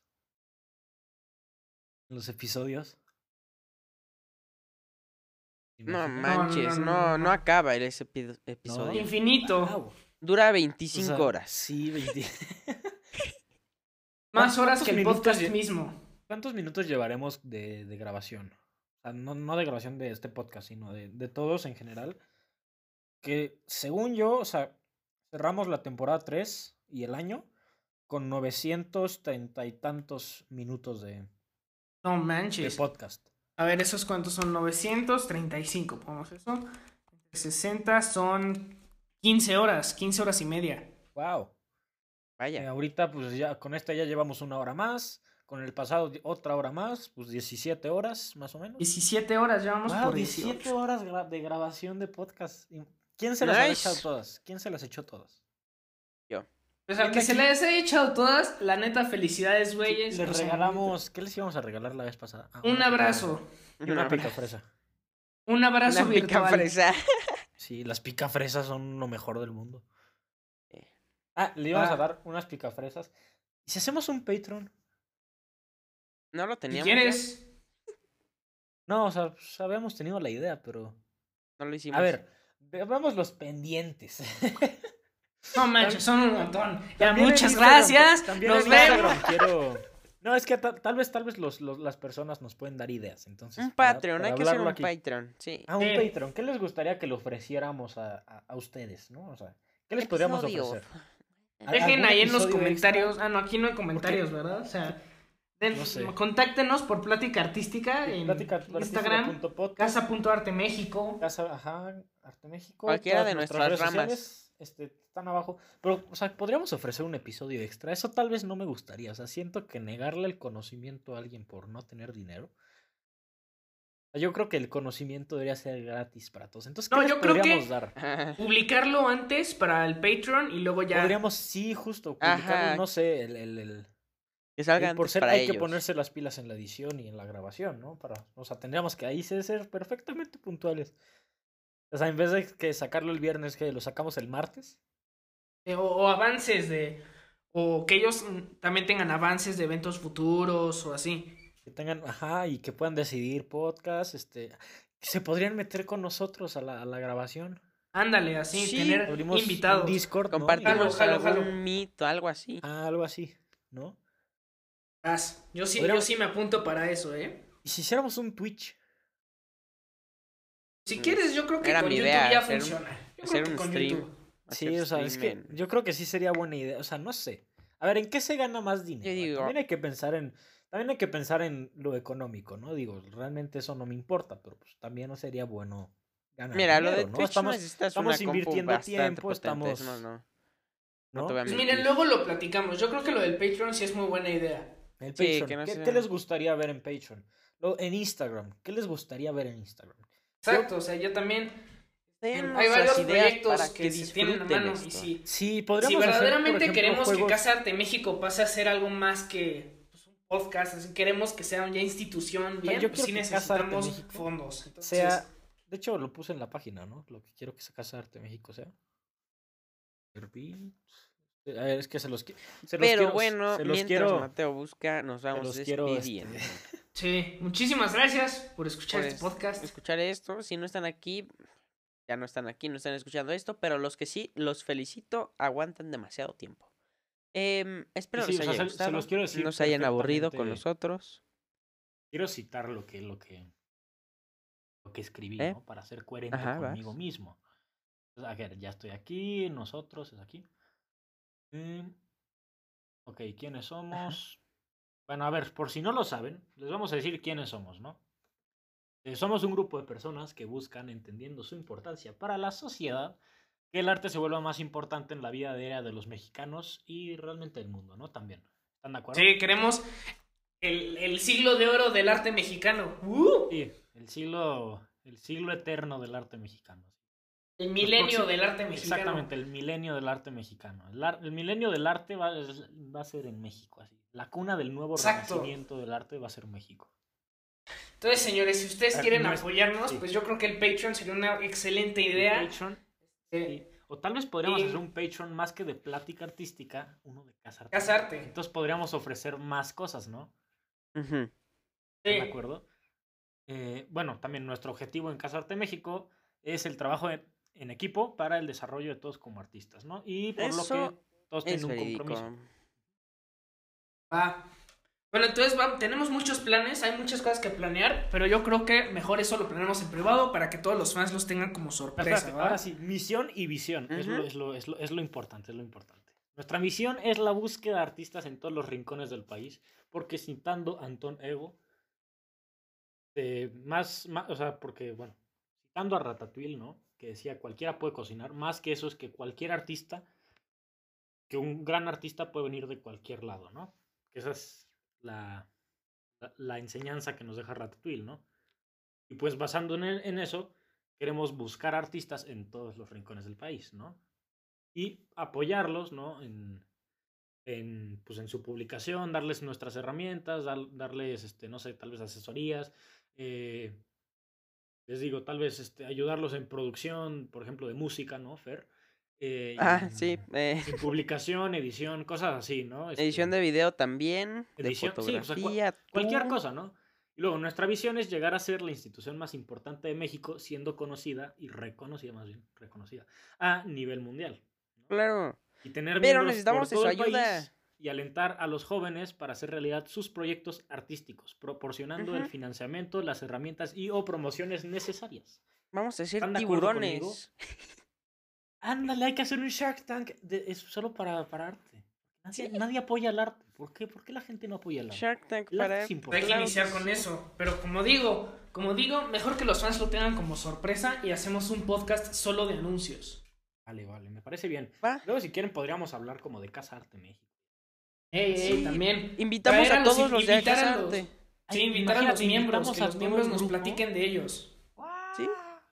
episodios?
No
Imagina-
manches,
no.
no acaba ese
¿No?
episodio.
Infinito.
Wow.
Dura
O
25
sea,
horas.
Sí, 20.
Más horas
¿Cuántos
que el
minutos
podcast
lle-
mismo.
¿Cuántos minutos llevaremos de grabación? O sea, no de grabación de este podcast, sino de todos en general. Que según yo, o sea, cerramos la temporada 3 y el año con 930 y tantos minutos de
No manches.
podcast.
A ver, ¿esos cuántos son? 935, pongamos eso. Entre 60 son 15 horas y media.
Wow.
Vaya.
Ahorita, pues ya con esta ya llevamos una hora más. Con el pasado, otra hora más. Pues 17 horas, más o menos.
17 horas, ya vamos
Wow,
por
17
18.
horas de grabación de podcast. ¿Quién se las ha
Nice.
echado todas? ¿Quién se las echó todas?
Pues al que se les he echado todas, la neta, felicidades, güeyes.
Les
O sea,
regalamos. ¿Qué les íbamos a regalar la vez pasada? Ah,
un
una
abrazo.
picafresa. Y una picafresa.
Un abrazo
Una
virtual.
picafresa.
Sí, las picafresas son lo mejor del mundo.
Eh.
Le íbamos a
Ah.
dar unas picafresas. ¿Y si hacemos un Patreon?
No lo
Si
teníamos.
quieres.
No, o sea, pues, habíamos tenido la idea, pero.
Ya? No lo hicimos.
A ver, veamos los pendientes.
No manches, son un montón. Ya,
También en
muchas
Instagram,
gracias.
también
Nos
en
vemos.
Instagram quiero. No, es que tal vez las personas nos pueden dar ideas. Entonces,
Un
para
Patreon,
para
hay que hacer
hablarlo
un
aquí.
Patreon. Sí.
Un
Sí.
Patreon. ¿Qué les gustaría que le ofreciéramos a ustedes, no? O sea, ¿qué les podríamos
Episodio.
ofrecer?
Dejen ahí en los
episodio
comentarios.
extra?
Ah, no, aquí no hay comentarios, ¿verdad? O sea,
No sé.
contáctenos por Plática Artística en Instagram,
Plática.podcast,
casa.arte México.
Casa, ajá, Arte México.
Cualquiera
todas
de
nuestras
nuestras
redes
ramas.
sociales, están abajo. Pero, o sea, podríamos ofrecer un episodio extra. Eso tal vez no me gustaría. O sea, siento que negarle el conocimiento a alguien por no tener dinero. O sea, yo creo que el conocimiento debería ser gratis para todos. Entonces, ¿qué
No,
les
yo creo que-
podríamos dar?
Publicarlo antes para el Patreon y luego ya.
Podríamos, sí, justo,
Ajá.
publicarlo, no sé, el
Que salga
por
antes
ser
para
hay
ellos.
que ponerse las pilas en la edición y en la grabación, ¿no? O sea, tendríamos que ahí ser perfectamente puntuales. O sea, en vez de que sacarlo el viernes, que lo sacamos el martes.
O avances de. O que ellos también tengan avances de eventos futuros o así.
Que tengan, ajá, y que puedan decidir podcast, que se podrían meter con nosotros a la grabación.
Ándale, así,
Sí,
tener
Abrimos
invitados.
un Discord, ¿no?
Compartimos
Jalo,
algún
jalo.
mito, algo así.
Algo así, ¿no?
Yo sí
Podríamos-
me apunto para eso, ¿eh?
Y si hiciéramos un Twitch,
Si quieres, yo creo que
Era
con
mi
YouTube
idea,
ya
hacer
funciona. Yo
hacer
creo que
un
con
stream.
YouTube.
sí,
Hacer
o sea, es
stream
que
en-
yo creo que sí sería buena idea, o sea, no sé. A ver, ¿en qué se gana más dinero?
digo-
También hay que pensar en lo económico, ¿no? Digo, realmente eso no me importa, pero pues también no sería bueno ganar
Mira, lo de
dinero, ¿no?
Twitch necesitas
estamos
una compu
invirtiendo
bastante
tiempo,
potente,
estamos-
eso no
¿no?
te voy a
Pues
mentir.
miren, luego lo platicamos. Yo creo que lo del Patreon sí es muy buena idea.
El
Sí,
Patreon,
que no
¿qué
sea-
les gustaría ver en Patreon? En Instagram, ¿qué les gustaría ver en Instagram?
Exacto, o sea, yo también.
Denos
Hay varios
las ideas
proyectos
para
que se tienen a
disfruten
mano. Y
esto.
si,
Sí,
si
podríamos hacer, por
verdaderamente
ejemplo,
queremos que
juegos.
Casa Arte México pase a ser algo más que pues, un podcast, así queremos que sea ya institución, bien,
yo
pues sí
quiero que Casa Arte
necesitamos
México
fondos. Entonces,
sea, de hecho lo puse en la página, ¿no? Lo que quiero que Casa Arte México sea. A ver, es que se los
Pero
quiero,
bueno,
se los
mientras
quiero,
Mateo busca, nos
se
vamos
los quiero,
despidiendo.
sí, muchísimas gracias por escuchar
Pues,
este podcast.
escuchar esto. Si no están aquí, ya no están aquí, no están escuchando esto, pero los que sí, los felicito, aguantan demasiado tiempo. Espero
Sí,
les
o sea,
haya
se
gustado,
los quiero decir
no se hayan aburrido con
perfectamente.
nosotros.
Quiero citar lo que escribí,
¿Eh?
¿no? Para ser coherente
Ajá,
conmigo
vas.
mismo. Entonces, a ver, ya estoy aquí, nosotros es aquí. Ok, ¿quiénes somos? Bueno, a ver, por si no lo saben, les vamos a decir quiénes somos, ¿no? Somos un grupo de personas que buscan, entendiendo su importancia para la sociedad, que el arte se vuelva más importante en la vida diaria de los mexicanos y realmente del mundo, ¿no? También. ¿Están de acuerdo?
Sí, queremos el siglo de oro del arte mexicano.
Sí, el siglo eterno del arte mexicano.
El milenio
próximos-
del arte mexicano.
Exactamente, el milenio del arte mexicano. El milenio del arte va a ser en México, así. La cuna del nuevo
Exacto.
renacimiento del arte va a ser México.
Entonces, señores, si ustedes quieren
No es-
apoyarnos,
sí.
pues yo creo que el Patreon sería una excelente
El
idea.
Patreon,
Eh,
sí. O tal vez podríamos
y-
hacer un Patreon más que de plática artística, uno de Casa Arte.
Casa Arte.
Entonces podríamos ofrecer más cosas, ¿no?
Ujú.
¿Están
Sí.
de acuerdo? Bueno, también nuestro objetivo en Casa Arte México es el trabajo en equipo para el desarrollo de todos como artistas, ¿no? Y por lo
Eso
que todos
Es
tienen un
verídico.
compromiso.
Bueno, entonces tenemos muchos planes, hay muchas cosas que planear, pero yo creo que mejor eso lo planeamos en privado para que todos los fans los tengan como sorpresa,
Espérate,
¿va?
ahora sí, misión y visión es lo importante, es lo importante. Nuestra misión es la búsqueda de artistas en todos los rincones del país, porque citando a Antón Ego, o sea, porque, bueno, citando a Ratatouille, ¿no? Que decía, cualquiera puede cocinar, más que eso es que cualquier artista, que un gran artista puede venir de cualquier lado, ¿no? Que esa es la enseñanza que nos deja Ratatouille, ¿no? Y pues basando en eso, queremos buscar artistas en todos los rincones del país, ¿no? Y apoyarlos, ¿no? Pues en su publicación, darles nuestras herramientas, darles, no sé, tal vez asesorías. Les digo, tal vez ayudarlos en producción, por ejemplo, de música, ¿no, Fer?
Sí.
En publicación, edición, cosas así, ¿no?
Edición de video también,
edición,
de
sí, o sea,
fotografía,
cualquier
tú.
cosa, ¿no? Y luego, nuestra visión es llegar a ser la institución más importante de México, siendo conocida y reconocida, más bien, reconocida, a nivel mundial. ¿no?
Claro.
Y tener
Pero
miembros
necesitamos
por todo
de su
el país
ayuda.
y alentar a los jóvenes para hacer realidad sus proyectos artísticos, proporcionando el
Ujú.
financiamiento, las herramientas y o promociones necesarias.
Vamos a ser
¿Están de acuerdo
tiburones.
conmigo? Ándale, hay que hacer un Shark Tank solo para arte. Nadie apoya el arte. ¿Por qué? ¿Por qué la gente no apoya el arte?
Shark Tank
El arte
para...
es
Hay
importante.
que
Claro
iniciar
que
con
sí.
eso, pero como digo, mejor que los fans lo tengan como sorpresa y hacemos un podcast solo de anuncios.
Vale, me parece bien.
Va.
Luego, si quieren, podríamos hablar como de Casa Arte México.
Sí,
También.
Invitamos
Traer
a todos los de
invitar
Casa
a los-
Arte.
Sí,
Ay,
invitar a los
imagínate,
miembros,
invitamos
que
a
los
todo
miembros
el
nos
grupo.
platiquen de ellos.
Sí.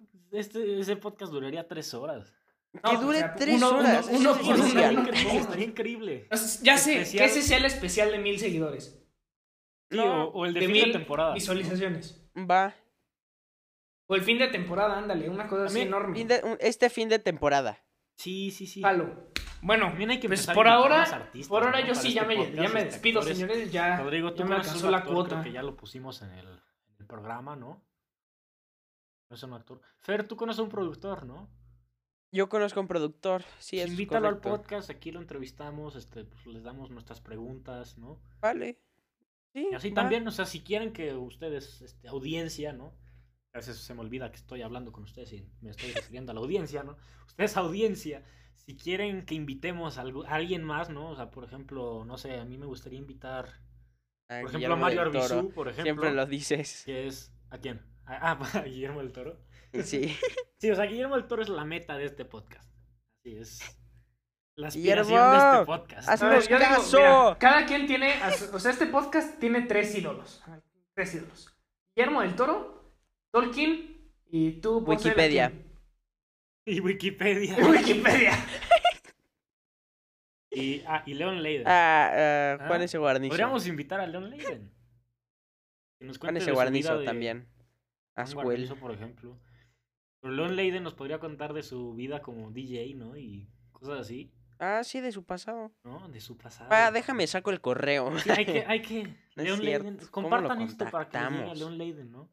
Ese podcast duraría 3 horas.
Que
No,
dure
o sea,
3
uno
horas.
por
eso es
uno.
especial.
Estaría increíble.
Entonces, ya sé,
Especial.
que ese sea el especial de 1000 seguidores.
Sí,
No,
o el de
De
fin de
1000
temporada.
visualizaciones.
Va.
O el fin de temporada, ándale, una cosa así
También,
enorme.
Este fin de temporada.
Sí.
Jalo. Bueno,
También hay que
pues
empezar a
por
invitar
ahora,
más artistas,
por ahora
¿no?
yo
Para
sí
este
ya me
podcast,
despido,
actores.
señores, ya,
Rodrigo,
ya
tú
me
conoces
alcanzó
un
la
actor,
cuota.
creo que ya lo pusimos en el programa, ¿no? No es un actor. Fer, tú conoces a un productor, ¿no?
Yo conozco a un productor. Sí, es
Invítalo al
correcto.
podcast, aquí lo entrevistamos, pues, les damos nuestras preguntas, ¿no?
Vale. Sí,
Y así
va.
también, o sea, si quieren que ustedes, audiencia, ¿no? A veces se me olvida que estoy hablando con ustedes y me estoy refiriendo a la audiencia, ¿no? Ustedes, audiencia, si quieren que invitemos a alguien más, ¿no? O sea, por ejemplo, no sé, a mí me gustaría invitar,
A
por ejemplo, a
Guillermo
Mario
del Toro.
Arbizu, por ejemplo.
Siempre lo dices.
Que es, ¿a quién? A Guillermo del Toro.
Sí.
Sí, o sea, Guillermo del Toro es la meta de este podcast. Así es. La aspiración
Guillermo,
de este podcast.
haznos
A ver, yo digo,
caso.
mira, cada quien tiene, o sea, este podcast tiene 3 ídolos. 3 ídolos. Guillermo del Toro, Tolkien y tú, Ponce de
Wikipedia.
Latín.
Y Wikipedia.
Wikipedia.
Y Leon Leiden.
Juan
Ah,
S. Guarnizo.
Podríamos invitar a Leon Leiden. Que nos
Juan
cuente
S.
de su
Guarnizo
vida de
también.
Juan
Ascuel.
Guarnizo, por ejemplo. Pero Leon Leiden nos podría contar de su vida como DJ, ¿no? Y cosas así,
Sí, de su pasado.
¿no? De su pasado.
Déjame saco el correo.
Sí, hay que.
No es
Leon
cierto.
Leiden.
¿Cómo lo
Compartan esto para que le llegue a
contactamos?
Leon Leiden, ¿no?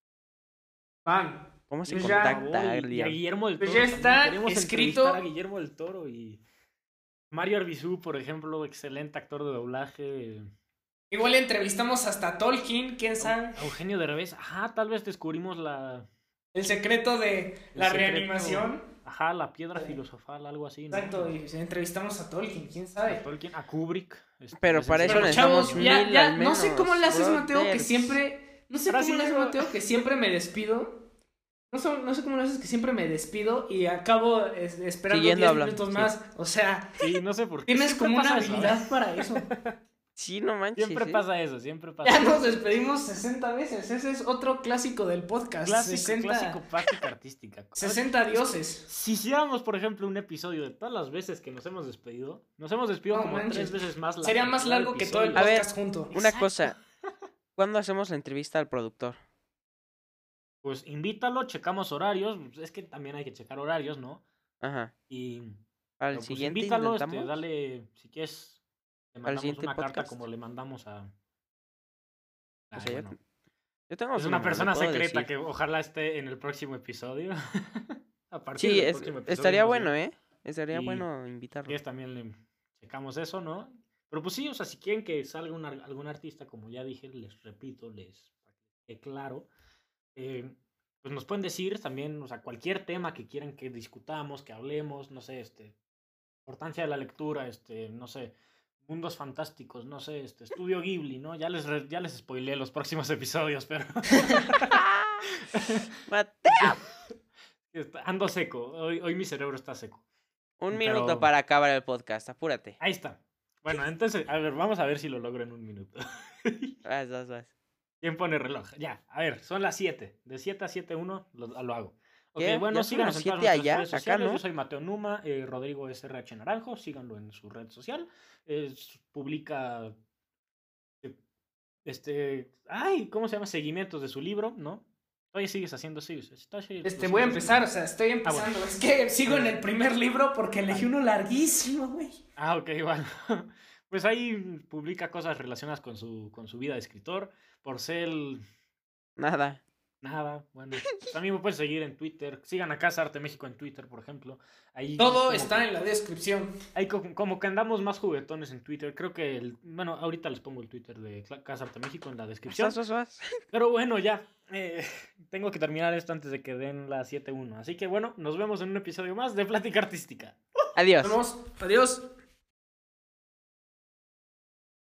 Van.
¿Cómo se
Pues ya,
Por
contacta,
favor, y a
Liam?
Guillermo del
Pues
Toro.
ya
también.
está
Queremos
escrito.
entrevistar a Guillermo del Toro y Mario Arbizu, por ejemplo, excelente actor de doblaje.
Igual entrevistamos hasta a Tolkien, quién sabe.
Eugenio Derbez. Ajá, tal vez descubrimos
El secreto de
el
la
secreto.
reanimación.
Ajá, la piedra filosofal, algo así, ¿no?
Exacto, y entrevistamos a Tolkien, quién
A
sabe.
Tolkien, a Kubrick.
Pero para eso
Pero
necesitamos
chavos, ya,
1000 al
no sé cómo le haces,
menos,
Mateo, que
brothers.
siempre. No sé
Ahora
cómo
sí
le haces,
llego.
Mateo, que siempre me despido. No sé cómo le haces que siempre me despido y acabo esperando
Siguiendo
10
hablando,
minutos
sí.
más. O sea,
Sí, no sé por qué.
tienes
Siempre
como una
pasa eso, ¿eh?
habilidad para eso.
Sí, no manches.
Siempre
¿eh?
pasa eso, siempre pasa
Ya
eso.
nos despedimos 60 veces. Ese es otro clásico del podcast.
Clásico práctica artística.
60 dioses.
Si hiciéramos, por ejemplo, un episodio de todas las veces que nos hemos despedido
No
como
manches.
3 veces más largo.
Sería más largo que todo el
A ver,
podcast junto.
Una
Exacto.
cosa. ¿Cuándo hacemos la entrevista al productor?
Pues invítalo, checamos horarios. Es que también hay que checar horarios, ¿no?
Ajá.
Y
Al
pero, pues,
siguiente
invítalo,
intentamos.
dale, si quieres, le mandamos
siguiente
una carta
podcast.
como le mandamos a...
O
Ay,
sea,
bueno.
yo tengo
Es
su
una
número,
persona
lo puedo
secreta
decir.
que ojalá esté en el próximo episodio. A partir
Sí,
del próximo episodio,
estaría
no sé.
bueno, ¿eh? Estaría
Y-
bueno invitarlo.
quieres también le checamos eso, ¿no? Pero pues sí, o sea, si quieren que salga algún artista, como ya dije, les repito, les claro, pues nos pueden decir también, o sea, cualquier tema que quieran que discutamos, que hablemos, no sé, importancia de la lectura, no sé, mundos fantásticos, no sé, estudio Ghibli, ¿no? Ya les spoileé los próximos episodios, pero
Mateo,
ando seco, hoy mi cerebro está seco.
un minuto
Pero-
para acabar el podcast, apúrate.
Ahí está. Bueno, entonces, a ver, vamos a ver si lo logro en un minuto.
Vas.
¿Quién pone reloj? Ya, a ver, son las 7. De 7 a 7:1 lo hago. Ok,
¿Qué?
bueno,
¿Ya son
síganos
las
en todas
7
nuestras
allá?
redes
Acá,
sociales.
¿no?
Yo soy Mateo Numa, Rodrigo SRH Naranjo. Síganlo en su red social. Publica. ¿Cómo se llama? Seguimientos de su libro, ¿no? Todavía sigues haciendo,
Voy a empezar, o sea, estoy empezando. Es que sigo en el primer libro porque elegí uno larguísimo, güey.
Ah, ok, bueno. Pues ahí publica cosas relacionadas con su vida de escritor. Porcel,
Nada.
nada, bueno. También me puedes seguir en Twitter. Sigan a Casa Arte México en Twitter, por ejemplo. Ahí
Todo
como
está
que-
en la descripción.
Ahí como que andamos más juguetones en Twitter. Creo que bueno, ahorita les pongo el Twitter de Casa Arte México en la descripción.
Vas.
Pero bueno, ya. Tengo que terminar esto antes de que den las 7:1. Así que bueno, nos vemos en un episodio más de Plática Artística.
Adiós.
Nos vemos. Adiós.